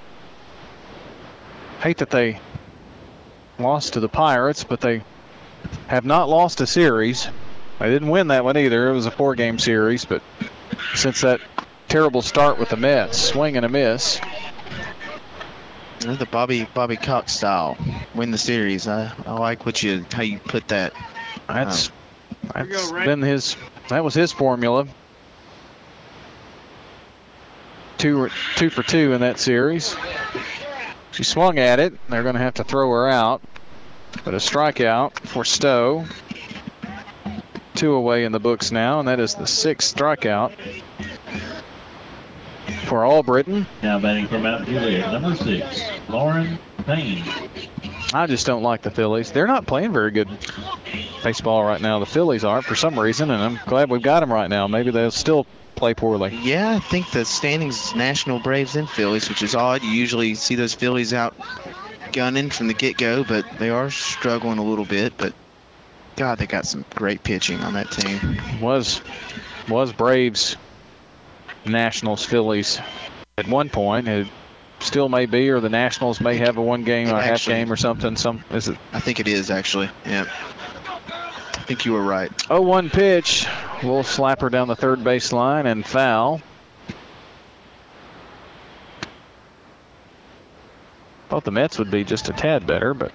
Hate that they lost to the Pirates, but they have not lost a series. They didn't win that one either. It was a four-game series, but since that terrible start with the Mets, swing and a miss. The Bobby Bobby Cox style, win the series. I, I like what you how you put that. That's um, that's been his. That was his formula. Two two for two in that series. She swung at it. They're going to have to throw her out. But a strikeout for Stowe. Two away in the books now, and that is the sixth strikeout for Albritton. Now batting for Mount Juliet, number six, Lauren Payne. I just don't like the Phillies. They're not playing very good baseball right now. The Phillies are for some reason, and I'm glad we've got them right now. Maybe they'll still play poorly. Yeah, I think the standings National Braves and Phillies, which is odd. You usually see those Phillies out gunning from the get-go, but they are struggling a little bit. But God, they got some great pitching on that team. Was was Braves, Nationals, Phillies at one point. It still may be, or the Nationals may have a one-game or a half game or something. Some is it? I think it is actually. Yeah. I think you were right. oh one pitch. We'll slap her down the third base line and foul. Thought the Mets would be just a tad better, but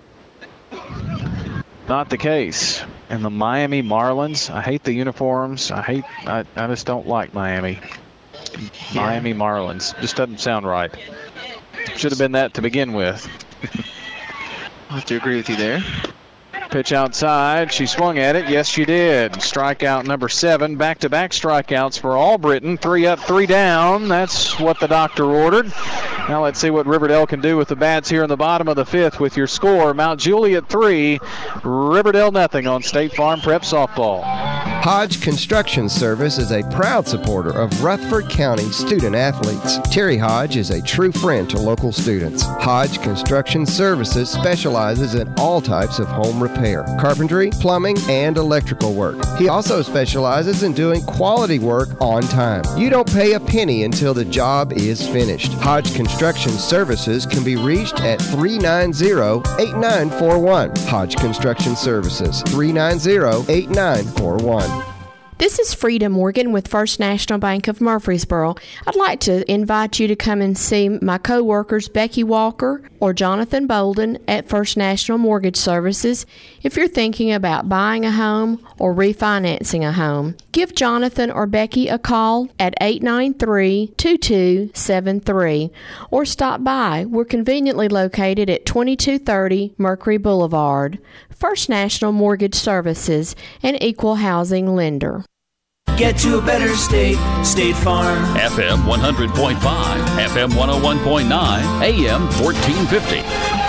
not the case. And the Miami Marlins, I hate the uniforms. I hate, I, I just don't like Miami. Yeah. Miami Marlins. Just doesn't sound right. Should have been that to begin with. I have to agree with you there. Pitch outside. She swung at it. Yes, she did. Strikeout number seven. Back-to-back strikeouts for Albritton. Three up, three down. That's what the doctor ordered. Now let's see what Riverdale can do with the bats here in the bottom of the fifth with your score. Mount Juliet three, Riverdale nothing on State Farm Prep Softball. Hodge Construction Service is a proud supporter of Rutherford County student athletes. Terry Hodge is a true friend to local students. Hodge Construction Services specializes in all types of home repair, carpentry, plumbing, and electrical work. He also specializes in doing quality work on time. You don't pay a penny until the job is finished. Hodge Construction Services can be reached at three nine zero, eight nine four one. Hodge Construction Services, three nine zero, eight nine four one. This is Frida Morgan with First National Bank of Murfreesboro. I'd like to invite you to come and see my co-workers Becky Walker or Jonathan Bolden at First National Mortgage Services if you're thinking about buying a home or refinancing a home. Give Jonathan or Becky a call at eight nine three, two two seven three or stop by. We're conveniently located at twenty-two thirty Mercury Boulevard. First National Mortgage Services, an equal housing lender. Get to a better state, State Farm. F M one hundred point five, F M one oh one point nine, A M fourteen fifty.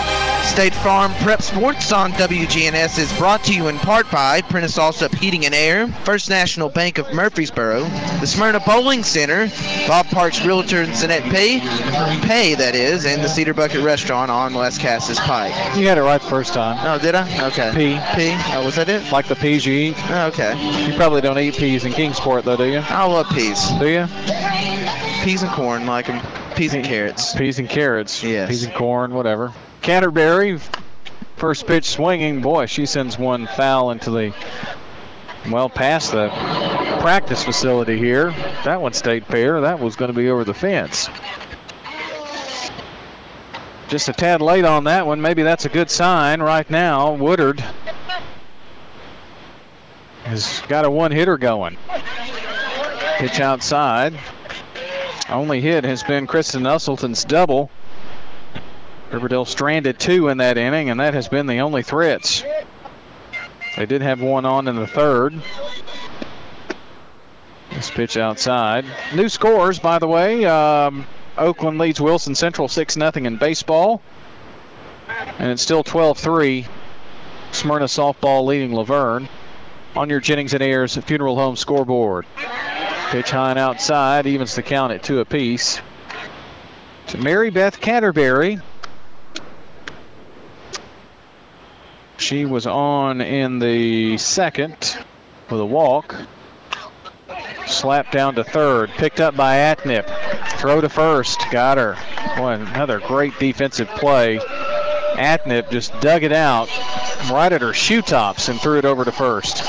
State Farm Prep Sports on W G N S is brought to you in part by Prentice Allsup Heating and Air, First National Bank of Murfreesboro, the Smyrna Bowling Center, Bob Parks Realtor and Sinet Pay, Pay that is, and the Cedar Bucket Restaurant on Las Casas Pike. You had it right the first time. Oh, did I? Okay. P. P. Oh, was that it? Like the peas you eat. Oh, okay. You probably don't eat peas in Kingsport, though, do you? I love peas. Do you? Peas and corn, like them. Peas and carrots. Peas and carrots. Yes. Peas and corn, whatever. Canterbury, first pitch swinging. Boy, she sends one foul into the, well, past the practice facility here. That one stayed fair. That was going to be over the fence. Just a tad late on that one. Maybe that's a good sign right now. Woodard has got a one-hitter going. Pitch outside. Only hit has been Kristen Usselton's double. Riverdale stranded two in that inning, and that has been the only threats. They did have one on in the third. This pitch outside. New scores, by the way. Um, Oakland leads Wilson Central six nothing in baseball. And it's still twelve three. Smyrna softball leading Laverne. On your Jennings and Ayers Funeral Home scoreboard. Pitch high and outside, evens the count at two apiece. To Mary Beth Canterbury. She was on in the second with a walk. Slapped down to third. Picked up by Atnip. Throw to first. Got her. Boy, another great defensive play. Atnip just dug it out right at her shoe tops and threw it over to first.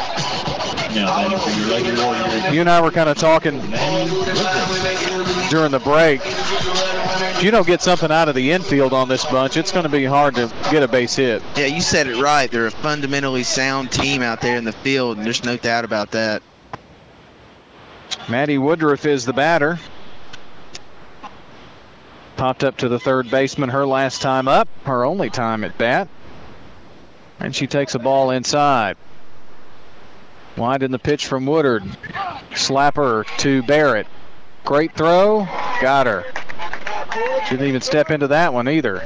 You and I were kind of talking during the break. If you don't get something out of the infield on this bunch, it's going to be hard to get a base hit. Yeah, you said it right. They're a fundamentally sound team out there in the field, and there's no doubt about that. Maddie Woodruff is the batter. Popped up to the third baseman her last time up, her only time at bat. And she takes a ball inside. Wide in the pitch from Woodard. Slapper to Barrett. Great throw. Got her. Didn't even step into that one either.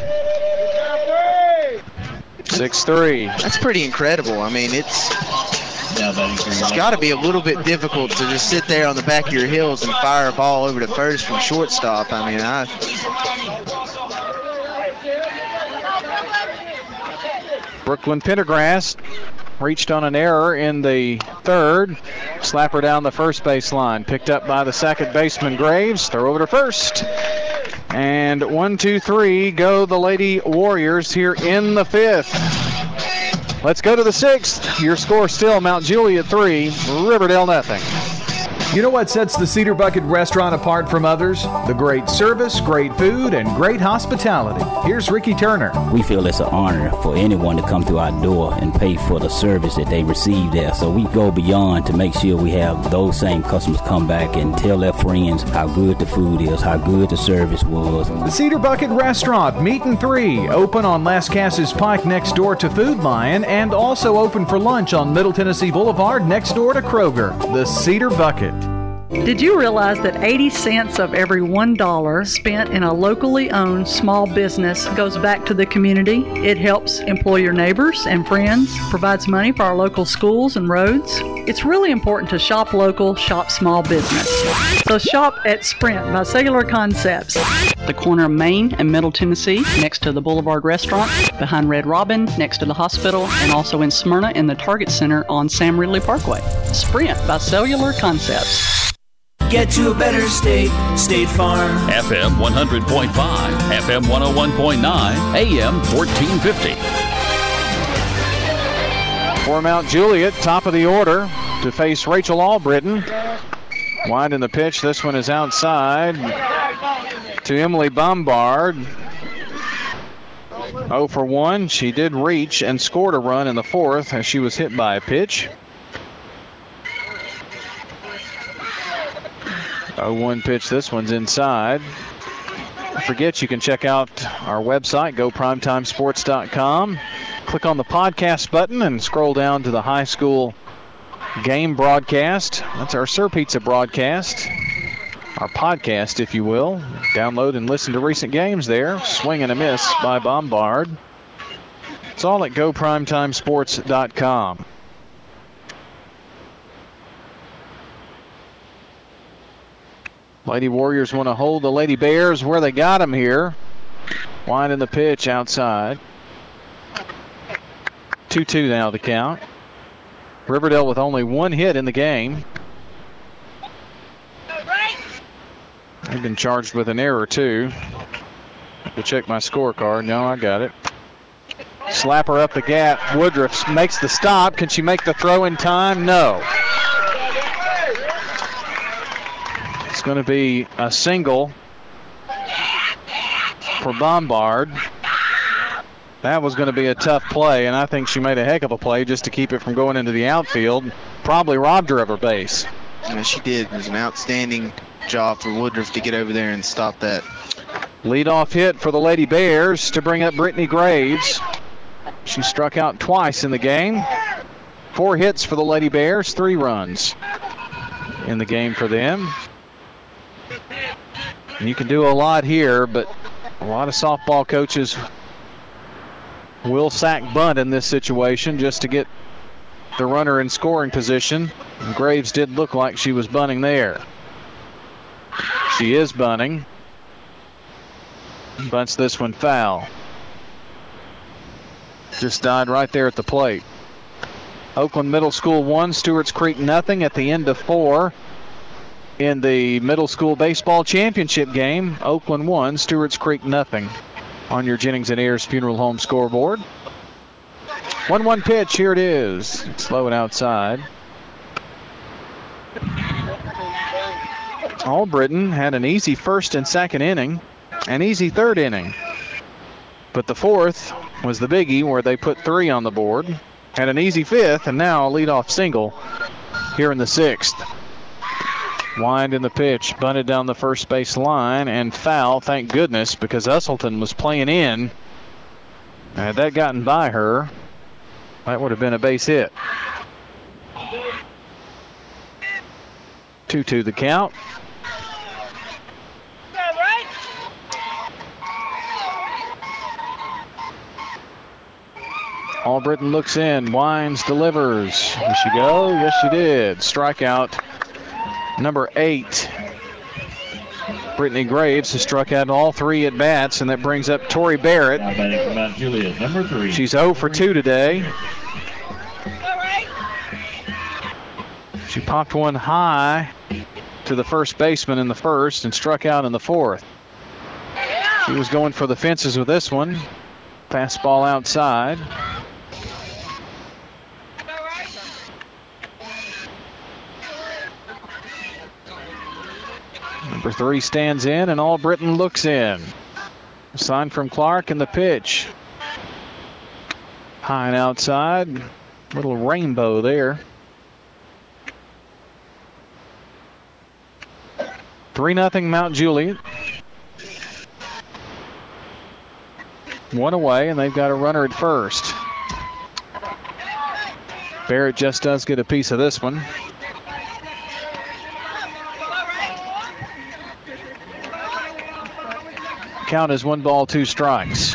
six three. That's pretty incredible. I mean, it's it's got to be a little bit difficult to just sit there on the back of your heels and fire a ball over to first from shortstop. I mean, I... Brooklyn Pendergrass reached on an error in the third. Slapper down the first base line. Picked up by the second baseman, Graves. Throw over to first. And one, two, three go the Lady Warriors here in the fifth. Let's go to the sixth. Your score still Mount Juliet three, Riverdale nothing. You know what sets the Cedar Bucket Restaurant apart from others? The great service, great food, and great hospitality. Here's Ricky Turner. We feel it's an honor for anyone to come through our door and pay for the service that they receive there. So we go beyond to make sure we have those same customers come back and tell their friends how good the food is, how good the service was. The Cedar Bucket Restaurant, Meat and Three, open on Las Casas Pike next door to Food Lion, and also open for lunch on Middle Tennessee Boulevard next door to Kroger. The Cedar Bucket. Did you realize that eighty cents of every one dollar spent in a locally owned small business goes back to the community? It helps employ your neighbors and friends, provides money for our local schools and roads. It's really important to shop local, shop small business. So shop at Sprint by Cellular Concepts. The corner of Main and Middle Tennessee, next to the Boulevard Restaurant, behind Red Robin, next to the hospital, and also in Smyrna in the Target Center on Sam Ridley Parkway. Sprint by Cellular Concepts. Get to a better state, State Farm. F M one hundred point five, F M one oh one point nine, A M fourteen fifty. For Mount Juliet, top of the order to face Rachel Albritton. Wide in the pitch. This one is outside to Emily Bombard. oh for one. She did reach and scored a run in the fourth as she was hit by a pitch. oh one pitch. This one's inside. Don't forget, you can check out our website, go primetime sports dot com. Click on the podcast button and scroll down to the high school game broadcast. That's our Sir Pizza broadcast. Our podcast, if you will. Download and listen to recent games there. Swing and a miss by Bombard. It's all at go primetime sports dot com. Lady Warriors want to hold the Lady Bears where they got them here. Winding the pitch outside. two two now the count. Riverdale with only one hit in the game. They've been charged with an error, too. Have to check my scorecard. No, I got it. Slap her up the gap. Woodruff makes the stop. Can she make the throw in time? No. It's going to be a single for Bombard. That was going to be a tough play, and I think she made a heck of a play just to keep it from going into the outfield. Probably robbed her of her base. Yeah, she did. It was an outstanding job for Woodruff to get over there and stop that. Leadoff hit for the Lady Bears to bring up Brittany Graves. She struck out twice in the game. Four hits for the Lady Bears, three runs in the game for them. And you can do a lot here, but a lot of softball coaches will sack bunt in this situation just to get the runner in scoring position. And Graves did look like she was bunting there. She is bunting. Bunts this one foul. Just died right there at the plate. Oakland Middle School one, Stewart's Creek nothing at the end of four. In the middle school baseball championship game, Oakland one, Stewart's Creek nothing. On your Jennings and Ayers Funeral Home scoreboard. one one pitch, here it is. Slow it outside. Albritton had an easy first and second inning, an easy third inning. But the fourth was the biggie where they put three on the board. Had an easy fifth, and now a leadoff single here in the sixth. Wind in the pitch, bunted down the first base line, and foul, thank goodness, because Usselton was playing in. Had that gotten by her, that would have been a base hit. two two the count. Albritton looks in, winds, delivers. There she go. Yes, she did. Strikeout number eight. Brittany Graves has struck out all three at bats, and that brings up Tori Barrett. Now batting for Mount Juliet, number three. She's oh for two today. She popped one high to the first baseman in the first and struck out in the fourth. She was going for the fences with this one. Fastball outside. Number three stands in, and Albritton looks in. A sign from Clark, and the pitch. High and outside. Little rainbow there. three nothing Mount Juliet. One away, and they've got a runner at first. Barrett just does get a piece of this one. Count is one ball, two strikes.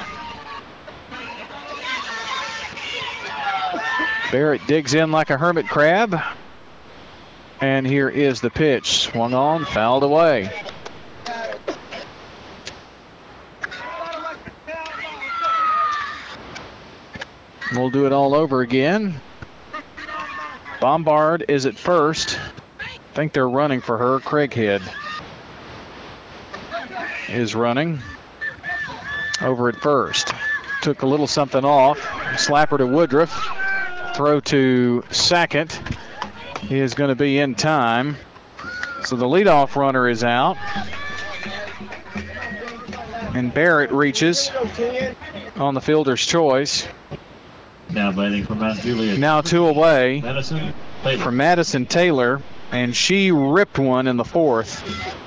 Barrett digs in like a hermit crab. And here is the pitch. Swung on, fouled away. We'll do it all over again. Bombard is at first. I think they're running for her. Craighead is running over at first. Took a little something off. Slapper to Woodruff. Throw to second is going to be in time. So the leadoff runner is out. And Barrett reaches on the fielder's choice. Now batting for Mount Juliet. Now two away Madison for Madison Taylor, and she ripped one in the fourth.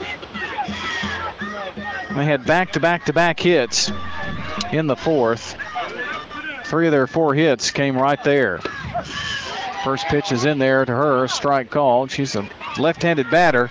They had back-to-back-to-back hits in the fourth. Three of their four hits came right there. First pitch is in there to her, strike called. She's a left-handed batter.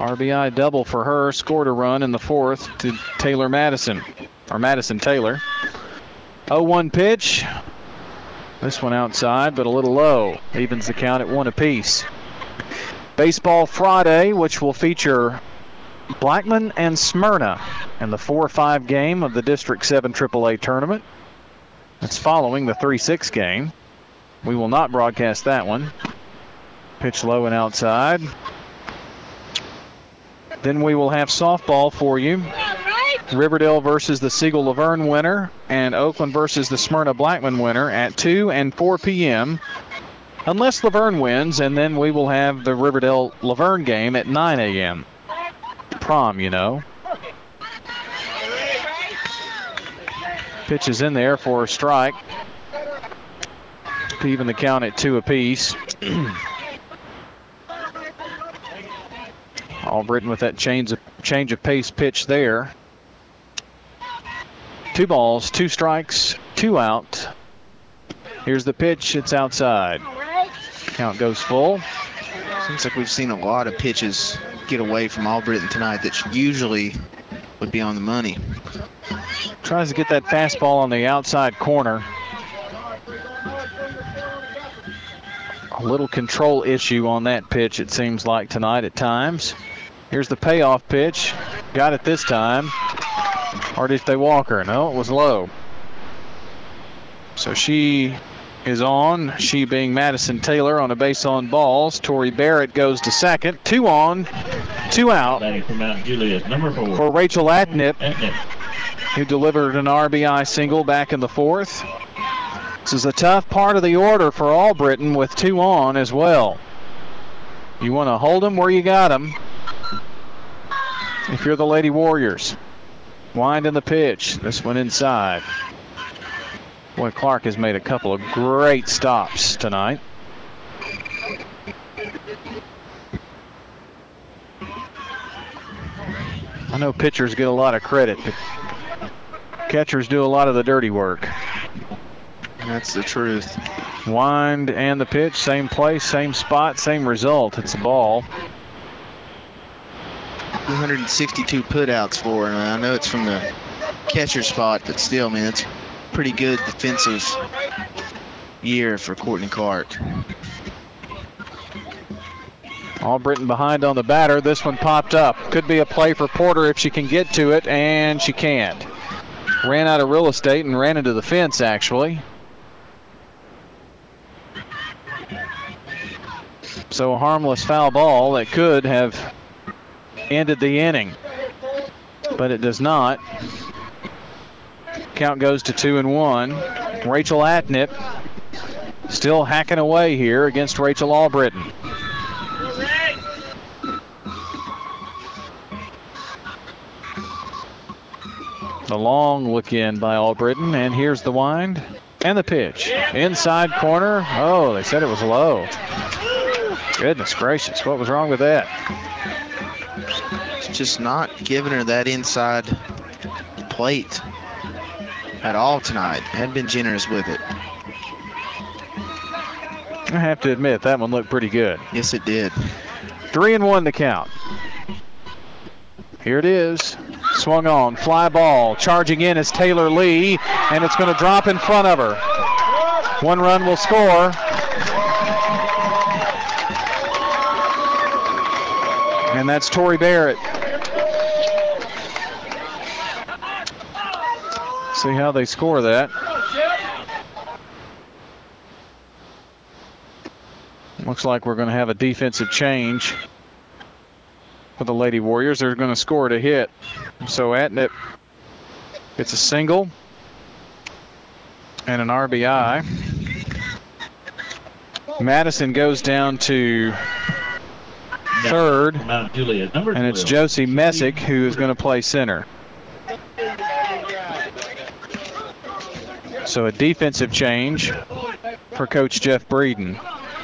R B I double for her. Scored a run in the fourth to Taylor Madison, or Madison Taylor. oh one pitch. This one outside, but a little low. Evens the count at one apiece. Baseball Friday, which will feature Blackman and Smyrna in the four five game of the District seven triple A tournament. That's following the three six game. We will not broadcast that one. Pitch low and outside. Then we will have softball for you. Riverdale versus the Siegel Laverne winner and Oakland versus the Smyrna Blackman winner at two and four p.m. Unless Laverne wins, and then we will have the Riverdale Laverne game at nine a.m. Prom, you know. Pitch is in there for a strike to even the count at two apiece. Albritton with that change of, change of pace pitch there. Two balls, two strikes, two out. Here's the pitch. It's outside. Count goes full. Seems like we've seen a lot of pitches get away from Albritton tonight that usually would be on the money. Tries to get that fastball on the outside corner. A little control issue on that pitch, it seems like, tonight at times. Here's the payoff pitch. Got it this time. Or did they walk her? No, it was low. So she is on. She being Madison Taylor on a base on balls. Tori Barrett goes to second. Two on, two out. From Mount Juliet, number four. For Rachel Atnip, Atnip, who delivered an R B I single back in the fourth. This is a tough part of the order for Albritton with two on as well. You want to hold them where you got them if you're the Lady Warriors. Wind in the pitch. This one inside. Boy, Clark has made a couple of great stops tonight. I know pitchers get a lot of credit, but catchers do a lot of the dirty work. That's the truth. Wind and the pitch, same place, same spot, same result. It's a ball. two hundred sixty-two putouts for her. I know it's from the catcher spot, but still, man, it's pretty good defensive year for Courtney Clark. Albritton behind on the batter. This one popped up. Could be a play for Porter if she can get to it, and she can't. Ran out of real estate and ran into the fence, actually. So a harmless foul ball that could have ended the inning, but it does not. Count goes to two and one. Rachel Atnip still hacking away here against Rachel Albritton. The long look in by Albritton, and here's the wind and the pitch. Inside corner. Oh, they said it was low. Goodness gracious, what was wrong with that? It's just not giving her that inside plate at all tonight. Hadn't been generous with it. I have to admit, that one looked pretty good. Yes, it did. Three and one to count. Here it is. Swung on, fly ball. Charging in is Taylor Lee, and it's going to drop in front of her. One run will score. And that's Tori Barrett. See how they score that. Looks like we're going to have a defensive change for the Lady Warriors. They're going to score to hit. So Atnip gets a single and an R B I. Madison goes down to third, Mount Juliet, number and it's Josie Messick who is going to play center. So a defensive change for Coach Jeff Breeden,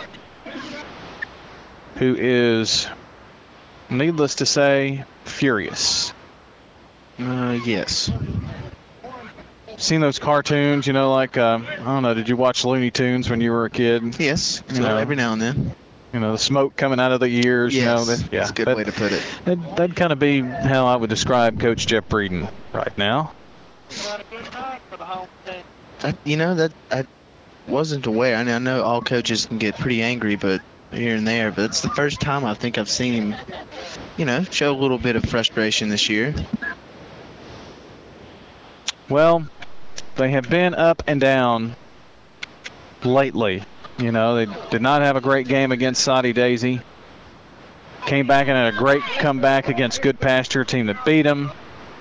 who is, needless to say, furious. Uh, yes. Seen those cartoons, you know, like, uh, I don't know, did you watch Looney Tunes when you were a kid? Yes, You so know, every now and then. you know, the smoke coming out of the ears. Yes, you know, that, yeah, that's a good that, way to put it. That, that'd kind of be how I would describe Coach Jeff Breeden right now. I, you know, that I wasn't aware. I, mean, I know all coaches can get pretty angry, but here and there. But it's the first time I think I've seen him, you know, show a little bit of frustration this year. Well, they have been up and down lately. You know, they did not have a great game against Soddy Daisy. Came back and had a great comeback against Good Pasture, a team that beat them.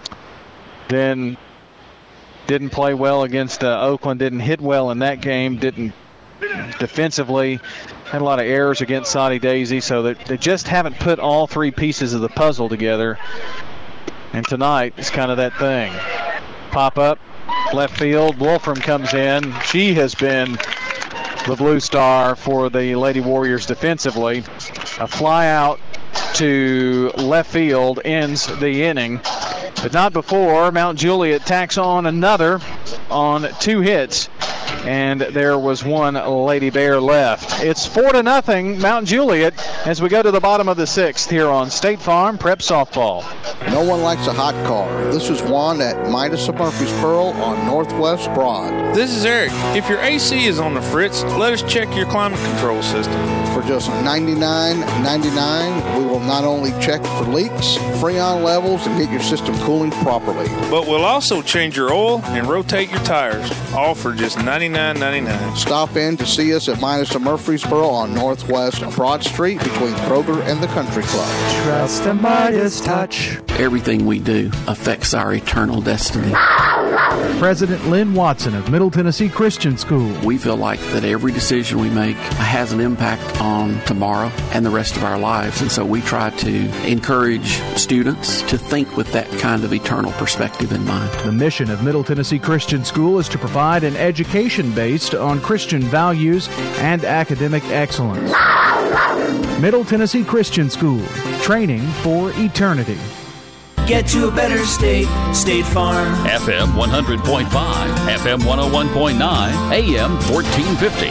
Then didn't play well against uh, Oakland, didn't hit well in that game, didn't defensively, had a lot of errors against Soddy Daisy, so that they just haven't put all three pieces of the puzzle together. And tonight is kind of that thing. Pop up, left field, Wolfram comes in. She has been the blue star for the Lady Warriors defensively. A fly out to left field ends the inning, but not before Mount Juliet tacks on another on two hits, and there was one Lady Bear left. It's four to nothing Mount Juliet as we go to the bottom of the sixth here on State Farm Prep Softball. No one likes a hot car. This is Juan at Midas of Murfreesboro on Northwest Broad. This is Eric. If your A C is on the fritz, let us check your climate control system. For just ninety-nine ninety-nine, we will not only check for leaks, freon levels, and get your system cooling properly. But we'll also change your oil and rotate your tires, all for just ninety-nine ninety-nine. Stop in to see us at Midas of Murfreesboro on Northwest Broad Street between Kroger and the Country Club. Trust the Midas touch. Everything we do affects our eternal destiny. President Lynn Watson of Middle Tennessee Christian School. We feel like that every decision we make has an impact on tomorrow and the rest of our lives. And so we try to encourage students to think with that kind of eternal perspective in mind. The mission of Middle Tennessee Christian School is to provide an education based on Christian values and academic excellence. Middle Tennessee Christian School, training for eternity. Get to a better state, State Farm. F M one hundred point five, F M one oh one point nine, A M fourteen fifty.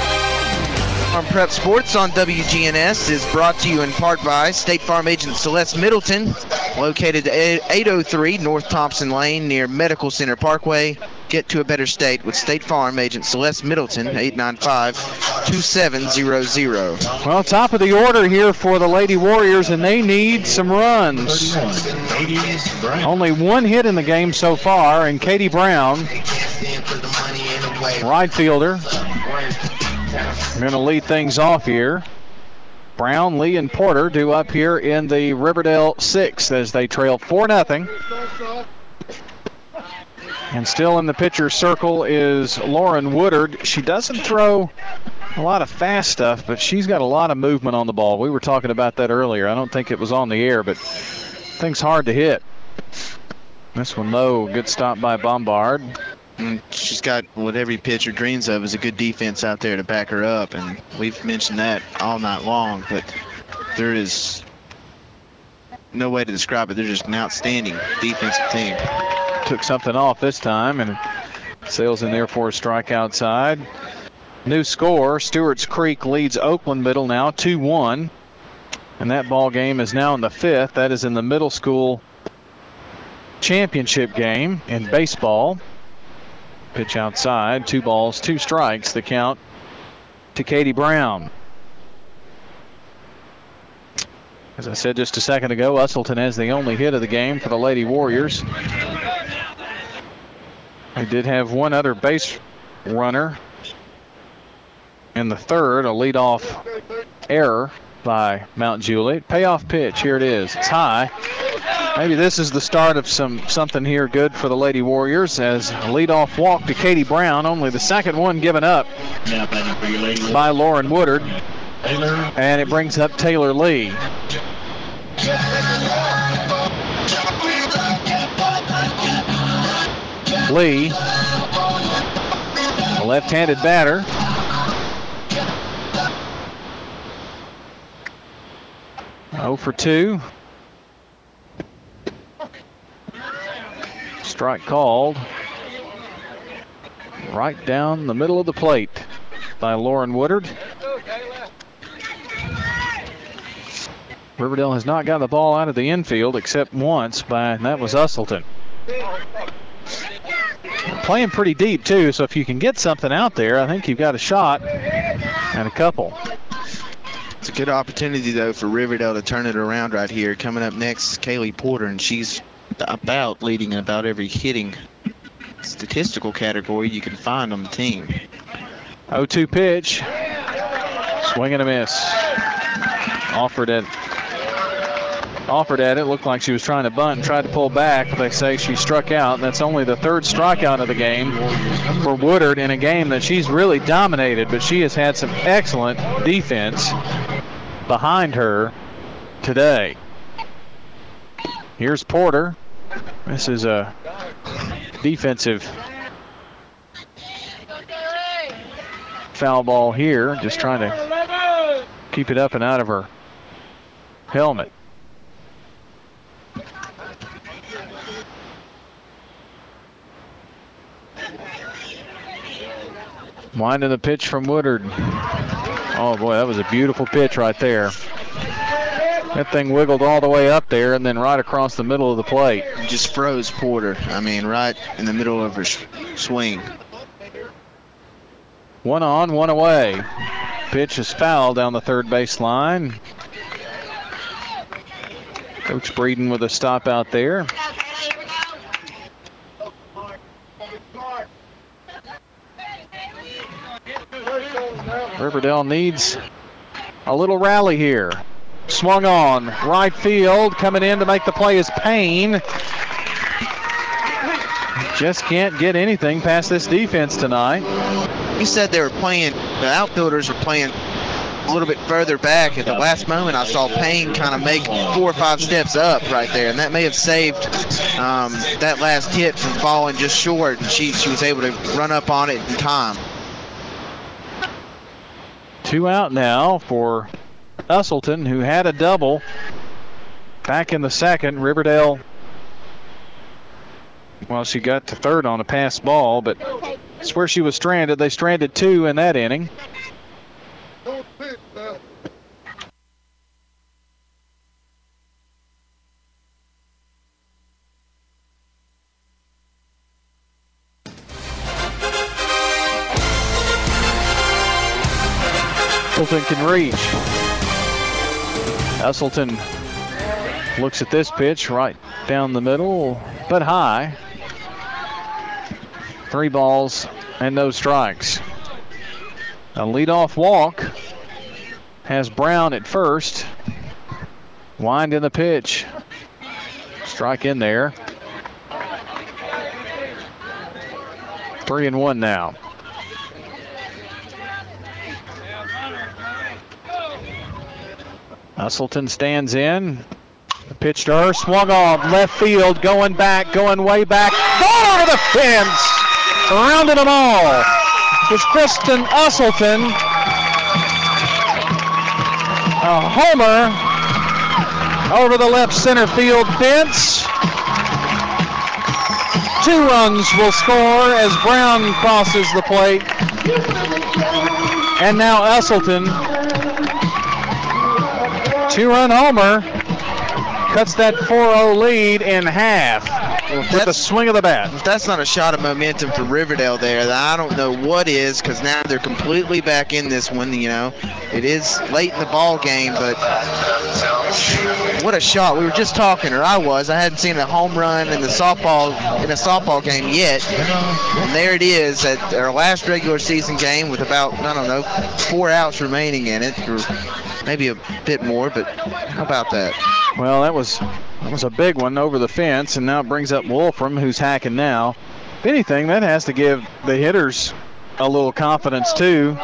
Farm Prep Sports on W G N S is brought to you in part by State Farm agent Celeste Middleton, located at eight oh three North Thompson Lane near Medical Center Parkway. Get to a better state with State Farm agent Celeste Middleton, eight nine five, two seven zero zero. Well, top of the order here for the Lady Warriors, and they need some runs. Only one hit in the game so far, and Katie Brown, right fielder, going to lead things off here. Brown, Lee, and Porter due up here in the Riverdale sixth as they trail four nothing. And still in the pitcher's circle is Lauren Woodard. She doesn't throw a lot of fast stuff, but she's got a lot of movement on the ball. We were talking about that earlier. I don't think it was on the air, but thing's hard to hit. This one, though, good stop by Bombard. And she's got what every pitcher dreams of is a good defense out there to back her up, and we've mentioned that all night long, but there is no way to describe it. They're just an outstanding defensive team. Took something off this time, and sails in there for a strike outside. New score, Stewart's Creek leads Oakland Middle now two one, and that ball game is now in the fifth. That is in the middle school championship game in baseball. Pitch outside, two balls, two strikes, the count to Katie Brown. As I said just a second ago, Usselton has the only hit of the game for the Lady Warriors. They did have one other base runner in the third, a leadoff error by Mount Juliet. Payoff pitch, here it is. It's high. Maybe this is the start of some something here good for the Lady Warriors as a leadoff walk to Katie Brown, only the second one given up by Lauren Woodard. And it brings up Taylor Lee. Lee, a left-handed batter. oh for two. Strike called right down the middle of the plate by Lauren Woodard. Riverdale has not got the ball out of the infield except once, by, and that was Usselton. Playing pretty deep, too, so if you can get something out there, I think you've got a shot and a couple. It's a good opportunity, though, for Riverdale to turn it around right here. Coming up next is Kaylee Porter, and she's about leading in about every hitting statistical category you can find on the team. oh two pitch. Swing and a miss. Offered at offered at it. Looked like she was trying to bunt and tried to pull back. They say she struck out. That's only the third strikeout of the game for Woodard in a game that she's really dominated, but she has had some excellent defense behind her today. Here's Porter. This is a defensive foul ball here, just trying to keep it up and out of her helmet. Winding the pitch from Woodard. Oh boy, that was a beautiful pitch right there. That thing wiggled all the way up there and then right across the middle of the plate. Just froze Porter. I mean, right in the middle of her sh- swing. One on, one away. Pitch is fouled down the third base line. Coach Breeden with a stop out there. Riverdale needs a little rally here. Swung on, right field, coming in to make the play is Payne. Just can't get anything past this defense tonight. You said they were playing, the outfielders were playing a little bit further back. At the last moment, I saw Payne kind of make four or five steps up right there, and that may have saved um, that last hit from falling just short, and she, she was able to run up on it in time. Two out now for Usselton, who had a double back in the second. Riverdale, well, she got to third on a pass ball, but that's where she was stranded. They stranded two in that inning. Usselton can reach. Usselton looks at this pitch right down the middle, but high. Three balls and no strikes. A leadoff walk has Brown at first. Wind in the pitch. Strike in there. Three and one now. Usselton stands in. The pitch to her, swung on, left field, going back, going way back. Ball over the fence! Rounded them all. It's Kristen Usselton. A homer over the left center field fence. Two runs will score as Brown crosses the plate. And now Usselton, two-run homer, cuts that four oh lead in half with the swing of the bat. If that's not a shot of momentum for Riverdale there, then I don't know what is, because now they're completely back in this one. You know, it is late in the ball game, but what a shot. We were just talking, or I was. I hadn't seen a home run in the softball in a softball game yet. And there it is at our last regular season game with about, I don't know, four outs remaining in it, or maybe a bit more, but how about that? Well, that was that was a big one over the fence, and now it brings up Wolfram, who's hacking now. If anything, that has to give the hitters a little confidence, too.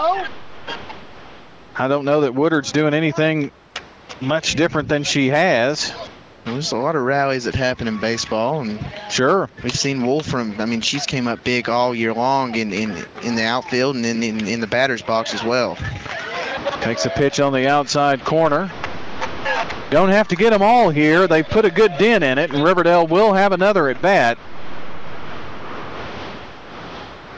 I don't know that Woodard's doing anything much different than she has. There's a lot of rallies that happen in baseball, and sure, we've seen Wolfram. I mean, she's came up big all year long in in, in the outfield and in, in in the batter's box as well. Takes a pitch on the outside corner. Don't have to get them all here. They put a good dent in it, and Riverdale will have another at bat.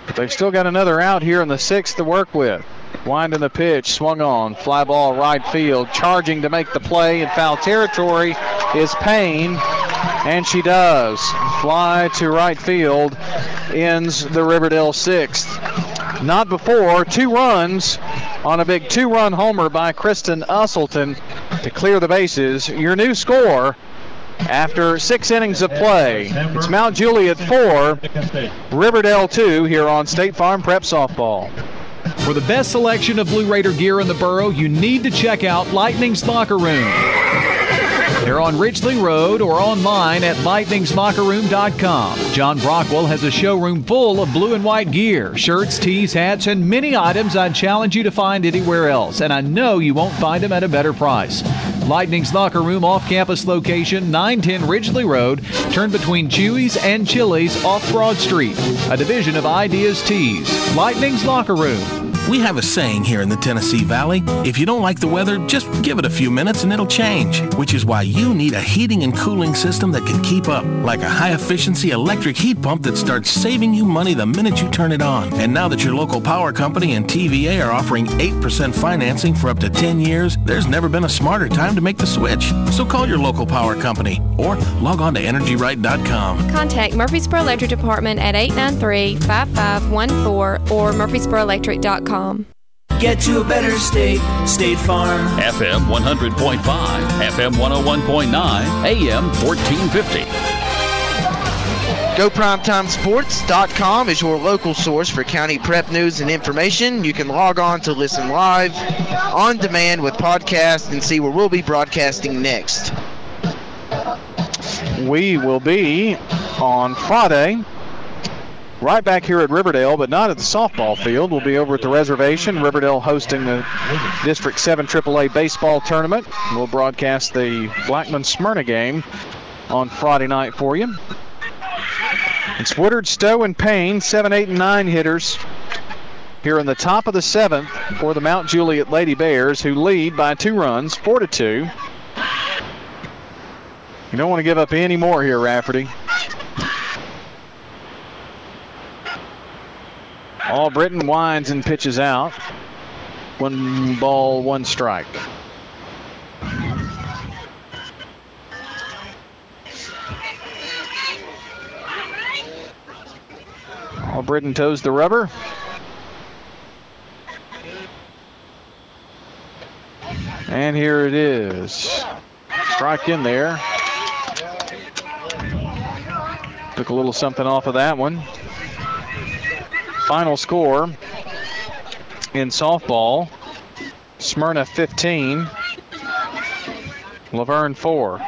But they've still got another out here in the sixth to work with. Winding the pitch, swung on, fly ball right field, charging to make the play in foul territory is Payne, and she does. Fly to right field ends the Riverdale sixth. Not before two runs on a big two-run homer by Kristen Usselton to clear the bases. Your new score after six innings of play. It's Mount Juliet four, Riverdale two here on State Farm Prep Softball. For the best selection of Blue Raider gear in the borough, you need to check out Lightning's Locker Room. They're on Ridgely Road or online at lightnings locker room dot com. John Brockwell has a showroom full of blue and white gear, shirts, tees, hats, and many items I'd challenge you to find anywhere else, and I know you won't find them at a better price. Lightning's Locker Room off-campus location, nine ten Ridgely Road, turn between Chewy's and Chili's off Broad Street, a division of Ideas Tees. Lightning's Locker Room. We have a saying here in the Tennessee Valley, if you don't like the weather, just give it a few minutes and it'll change, which is why you need a heating and cooling system that can keep up, like a high-efficiency electric heat pump that starts saving you money the minute you turn it on. And now that your local power company and T V A are offering eight percent financing for up to ten years, there's never been a smarter time to make the switch. So call your local power company or log on to energy right dot com. Contact Murfreesboro Electric Department at eight nine three, five five one four or murfreesboro electric dot com. Get to a better state, State Farm. F M one hundred point five, F M one oh one point nine, A M fourteen fifty. Go Primetime Sports dot com is your local source for county prep news and information. You can log on to listen live, on demand with podcasts, and see where we'll be broadcasting next. We will be on Friday right back here at Riverdale, but not at the softball field. We'll be over at the reservation. Riverdale hosting the District seven triple A baseball tournament. We'll broadcast the Blackman-Smyrna game on Friday night for you. It's Woodard, Stowe, and Payne, seven, eight, and nine hitters here in the top of the seventh for the Mount Juliet Lady Bears, who lead by two runs, four to two. You don't want to give up any more here, Rafferty. Albritton winds and pitches out. One ball, one strike. Albritton toes the rubber. And here it is. Strike in there. Took a little something off of that one. Final score in softball, Smyrna fifteen, Laverne four.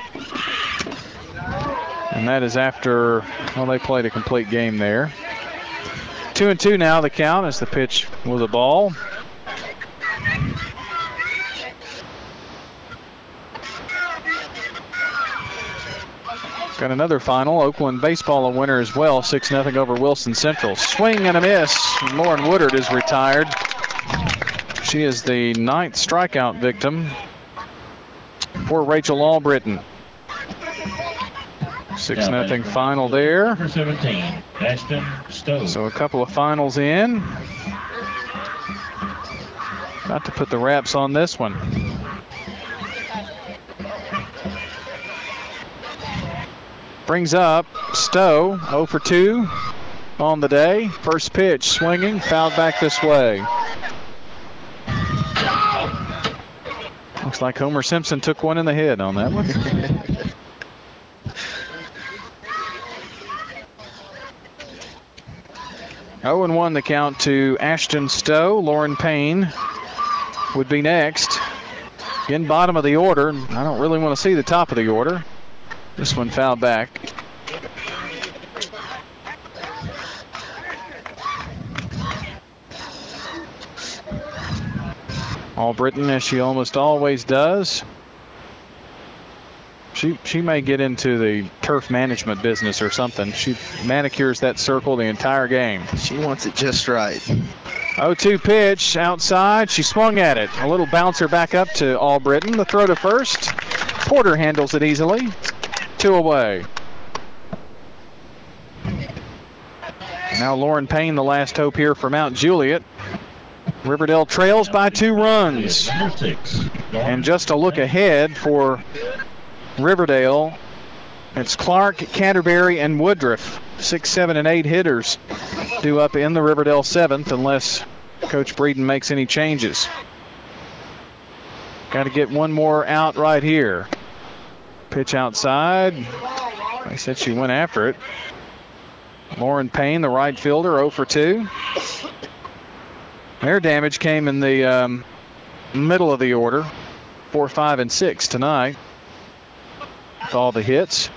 And that is after, well, they played a complete game there. Two and two now the count as the pitch was a ball. Got another final. Oakland baseball a winner as well. six nothing over Wilson Central. Swing and a miss. Lauren Woodard is retired. She is the ninth strikeout victim for Rachel Albritton. six nothing final there. seventeen, Ashton Stowe. So a couple of finals in. About to put the wraps on this one. Brings up Stowe, oh for two on the day. First pitch swinging, fouled back this way. Looks like Homer Simpson took one in the head on that one. oh and one the count to Ashton Stowe. Lauren Payne would be next. In bottom of the order. I don't really want to see the top of the order. This one fouled back. Albritton, as she almost always does. She she may get into the turf management business or something. She manicures that circle the entire game. She wants it just right. oh two pitch outside. She swung at it. A little bouncer back up to Albritton. The throw to first. Porter handles it easily. Two away. Now Lauren Payne, the last hope here for Mount Juliet. Riverdale trails by two runs. And just a look ahead for Riverdale, it's Clark, Canterbury, and Woodruff. Six, seven, and eight hitters due up in the Riverdale seventh unless Coach Breeden makes any changes. Got to get one more out right here. Pitch outside. I said she went after it. Lauren Payne, the right fielder, oh for two. Their damage came in the um, middle of the order. Four, five, and six tonight with all the hits.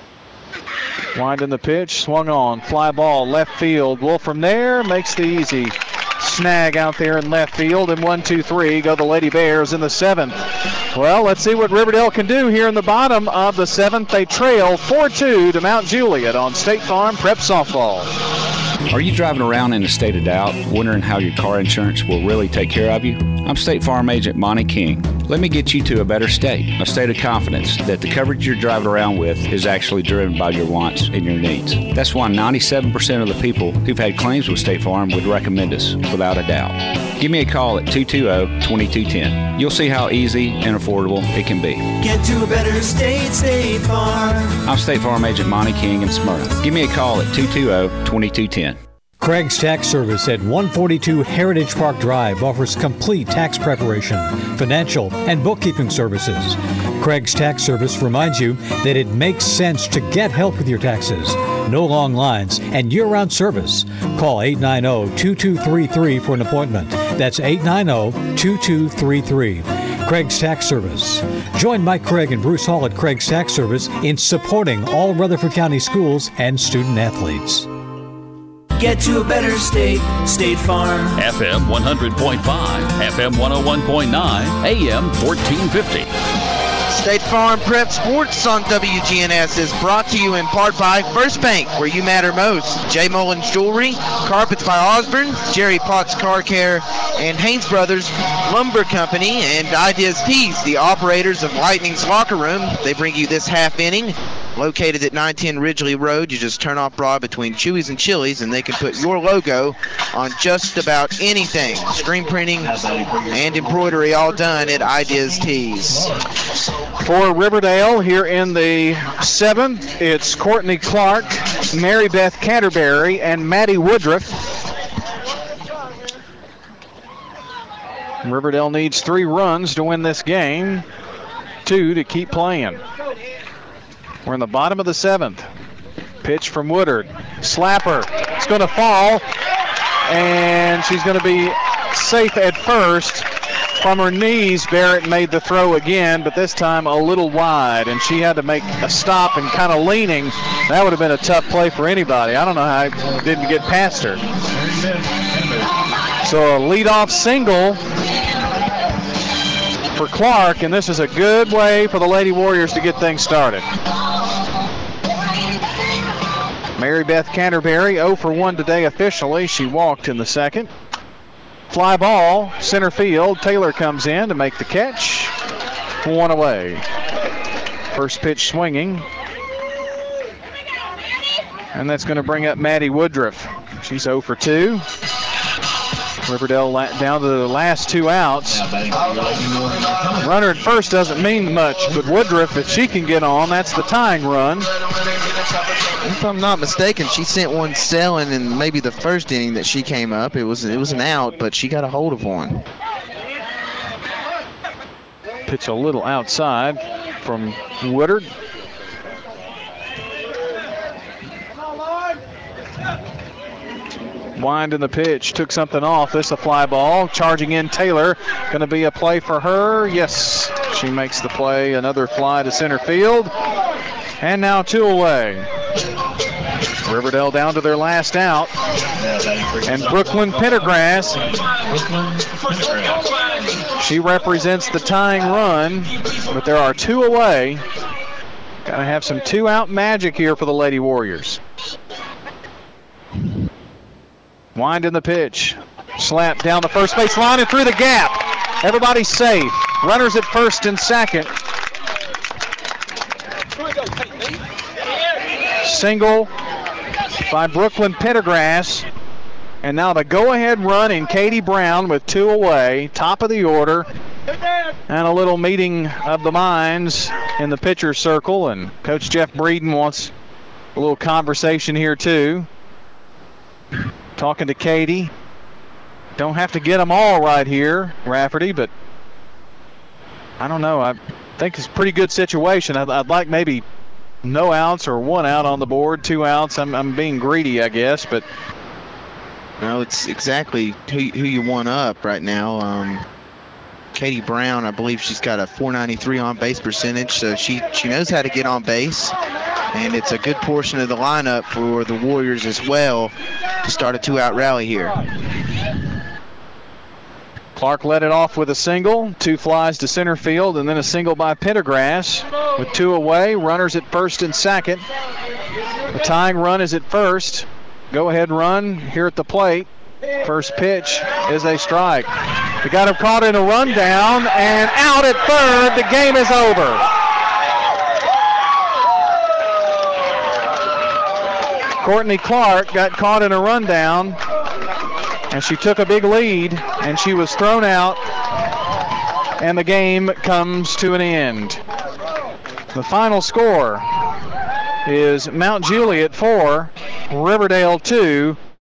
Winding the pitch, swung on, fly ball, left field. Wolf from there makes the easy snag out there in left field, and one, two, three go the Lady Bears in the seventh. Well, let's see what Riverdale can do here in the bottom of the seventh. They trail four two to Mount Juliet on State Farm Prep Softball. Are you driving around in a state of doubt, wondering how your car insurance will really take care of you? I'm State Farm Agent Monty King. Let me get you to a better state, a state of confidence that the coverage you're driving around with is actually driven by your wants and your needs. That's why ninety-seven percent of the people who've had claims with State Farm would recommend us, without a doubt. Give me a call at two two zero, two two one zero. You'll see how easy and affordable it can be. Get to a better state, State Farm. I'm State Farm Agent Monty King in Smyrna. Give me a call at two two zero, two two one zero. Craig's Tax Service at one forty-two Heritage Park Drive offers complete tax preparation, financial, and bookkeeping services. Craig's Tax Service reminds you that it makes sense to get help with your taxes. No long lines and year-round service. Call eight nine zero, two two three three for an appointment. That's eight nine zero, two two three three. Craig's Tax Service. Join Mike Craig and Bruce Hall at Craig's Tax Service in supporting all Rutherford County schools and student athletes. Get to a better state, State Farm. F M one hundred point five, F M one oh one point nine, A M fourteen fifty. State Farm Prep Sports on W G N S is brought to you in part by First Bank, where you matter most. J. Mullins Jewelry, Carpets by Osborne, Jerry Potts Car Care, and Haynes Brothers Lumber Company, and Ideas Tees, the operators of Lightning's Locker Room. They bring you this half inning. Located at nine ten Ridgely Road, you just turn off Broad between Chewy's and Chili's, and they can put your logo on just about anything. Screen printing and embroidery all done at Ideas Tees. For Riverdale here in the seventh, it's Courtney Clark, Mary Beth Canterbury, and Maddie Woodruff. Riverdale needs three runs to win this game, two to keep playing. We're in the bottom of the seventh. Pitch from Woodard. Slapper. It's going to fall, and she's going to be safe at first. From her knees, Barrett made the throw again, but this time a little wide, and she had to make a stop and kind of leaning. That would have been a tough play for anybody. I don't know how it didn't get past her. So a leadoff single for Clark, and this is a good way for the Lady Warriors to get things started. Mary Beth Canterbury, oh for one today officially. She walked in the second. Fly ball, center field. Taylor comes in to make the catch. One away. First pitch swinging. And that's going to bring up Maddie Woodruff. She's oh for two. Riverdale down to the last two outs. Runner at first doesn't mean much, but Woodruff, if she can get on, that's the tying run. If I'm not mistaken, she sent one sailing in maybe the first inning that she came up. It was it was an out, but she got a hold of one. Pitch a little outside from Woodard. Wind in the pitch, took something off. This is a fly ball. Charging in Taylor. Going to be a play for her. Yes, she makes the play. Another fly to center field. And now two away. Riverdale down to their last out. And Brooklyn Pendergrass, she represents the tying run, but there are two away. Got to have some two-out magic here for the Lady Warriors. Wind in the pitch. Slap down the first base line and through the gap. Everybody's safe. Runners at first and second. Single by Brooklyn Pendergrass. And now the go-ahead run in Katie Brown with two away, top of the order. And a little meeting of the minds in the pitcher's circle. And Coach Jeff Breeden wants a little conversation here too. Talking to Katie. Don't have to get them all right here, Rafferty, but I don't know. I think it's a pretty good situation. I'd, I'd like maybe no outs or one out on the board, two outs. I'm, I'm being greedy, I guess, but no, it's exactly who, who you want up right now. Um, Katie Brown, I believe she's got a four ninety-three on base percentage, so she, she knows how to get on base. And it's a good portion of the lineup for the Warriors as well to start a two-out rally here. Clark led it off with a single, two flies to center field, and then a single by Pendergrass. With two away, runners at first and second. The tying run is at first. Go-ahead run here at the plate. First pitch is a strike. We got him caught in a rundown, and out at third. The game is over. Courtney Clark got caught in a rundown, and she took a big lead, and she was thrown out, and the game comes to an end. The final score is Mount Juliet four, Riverdale two.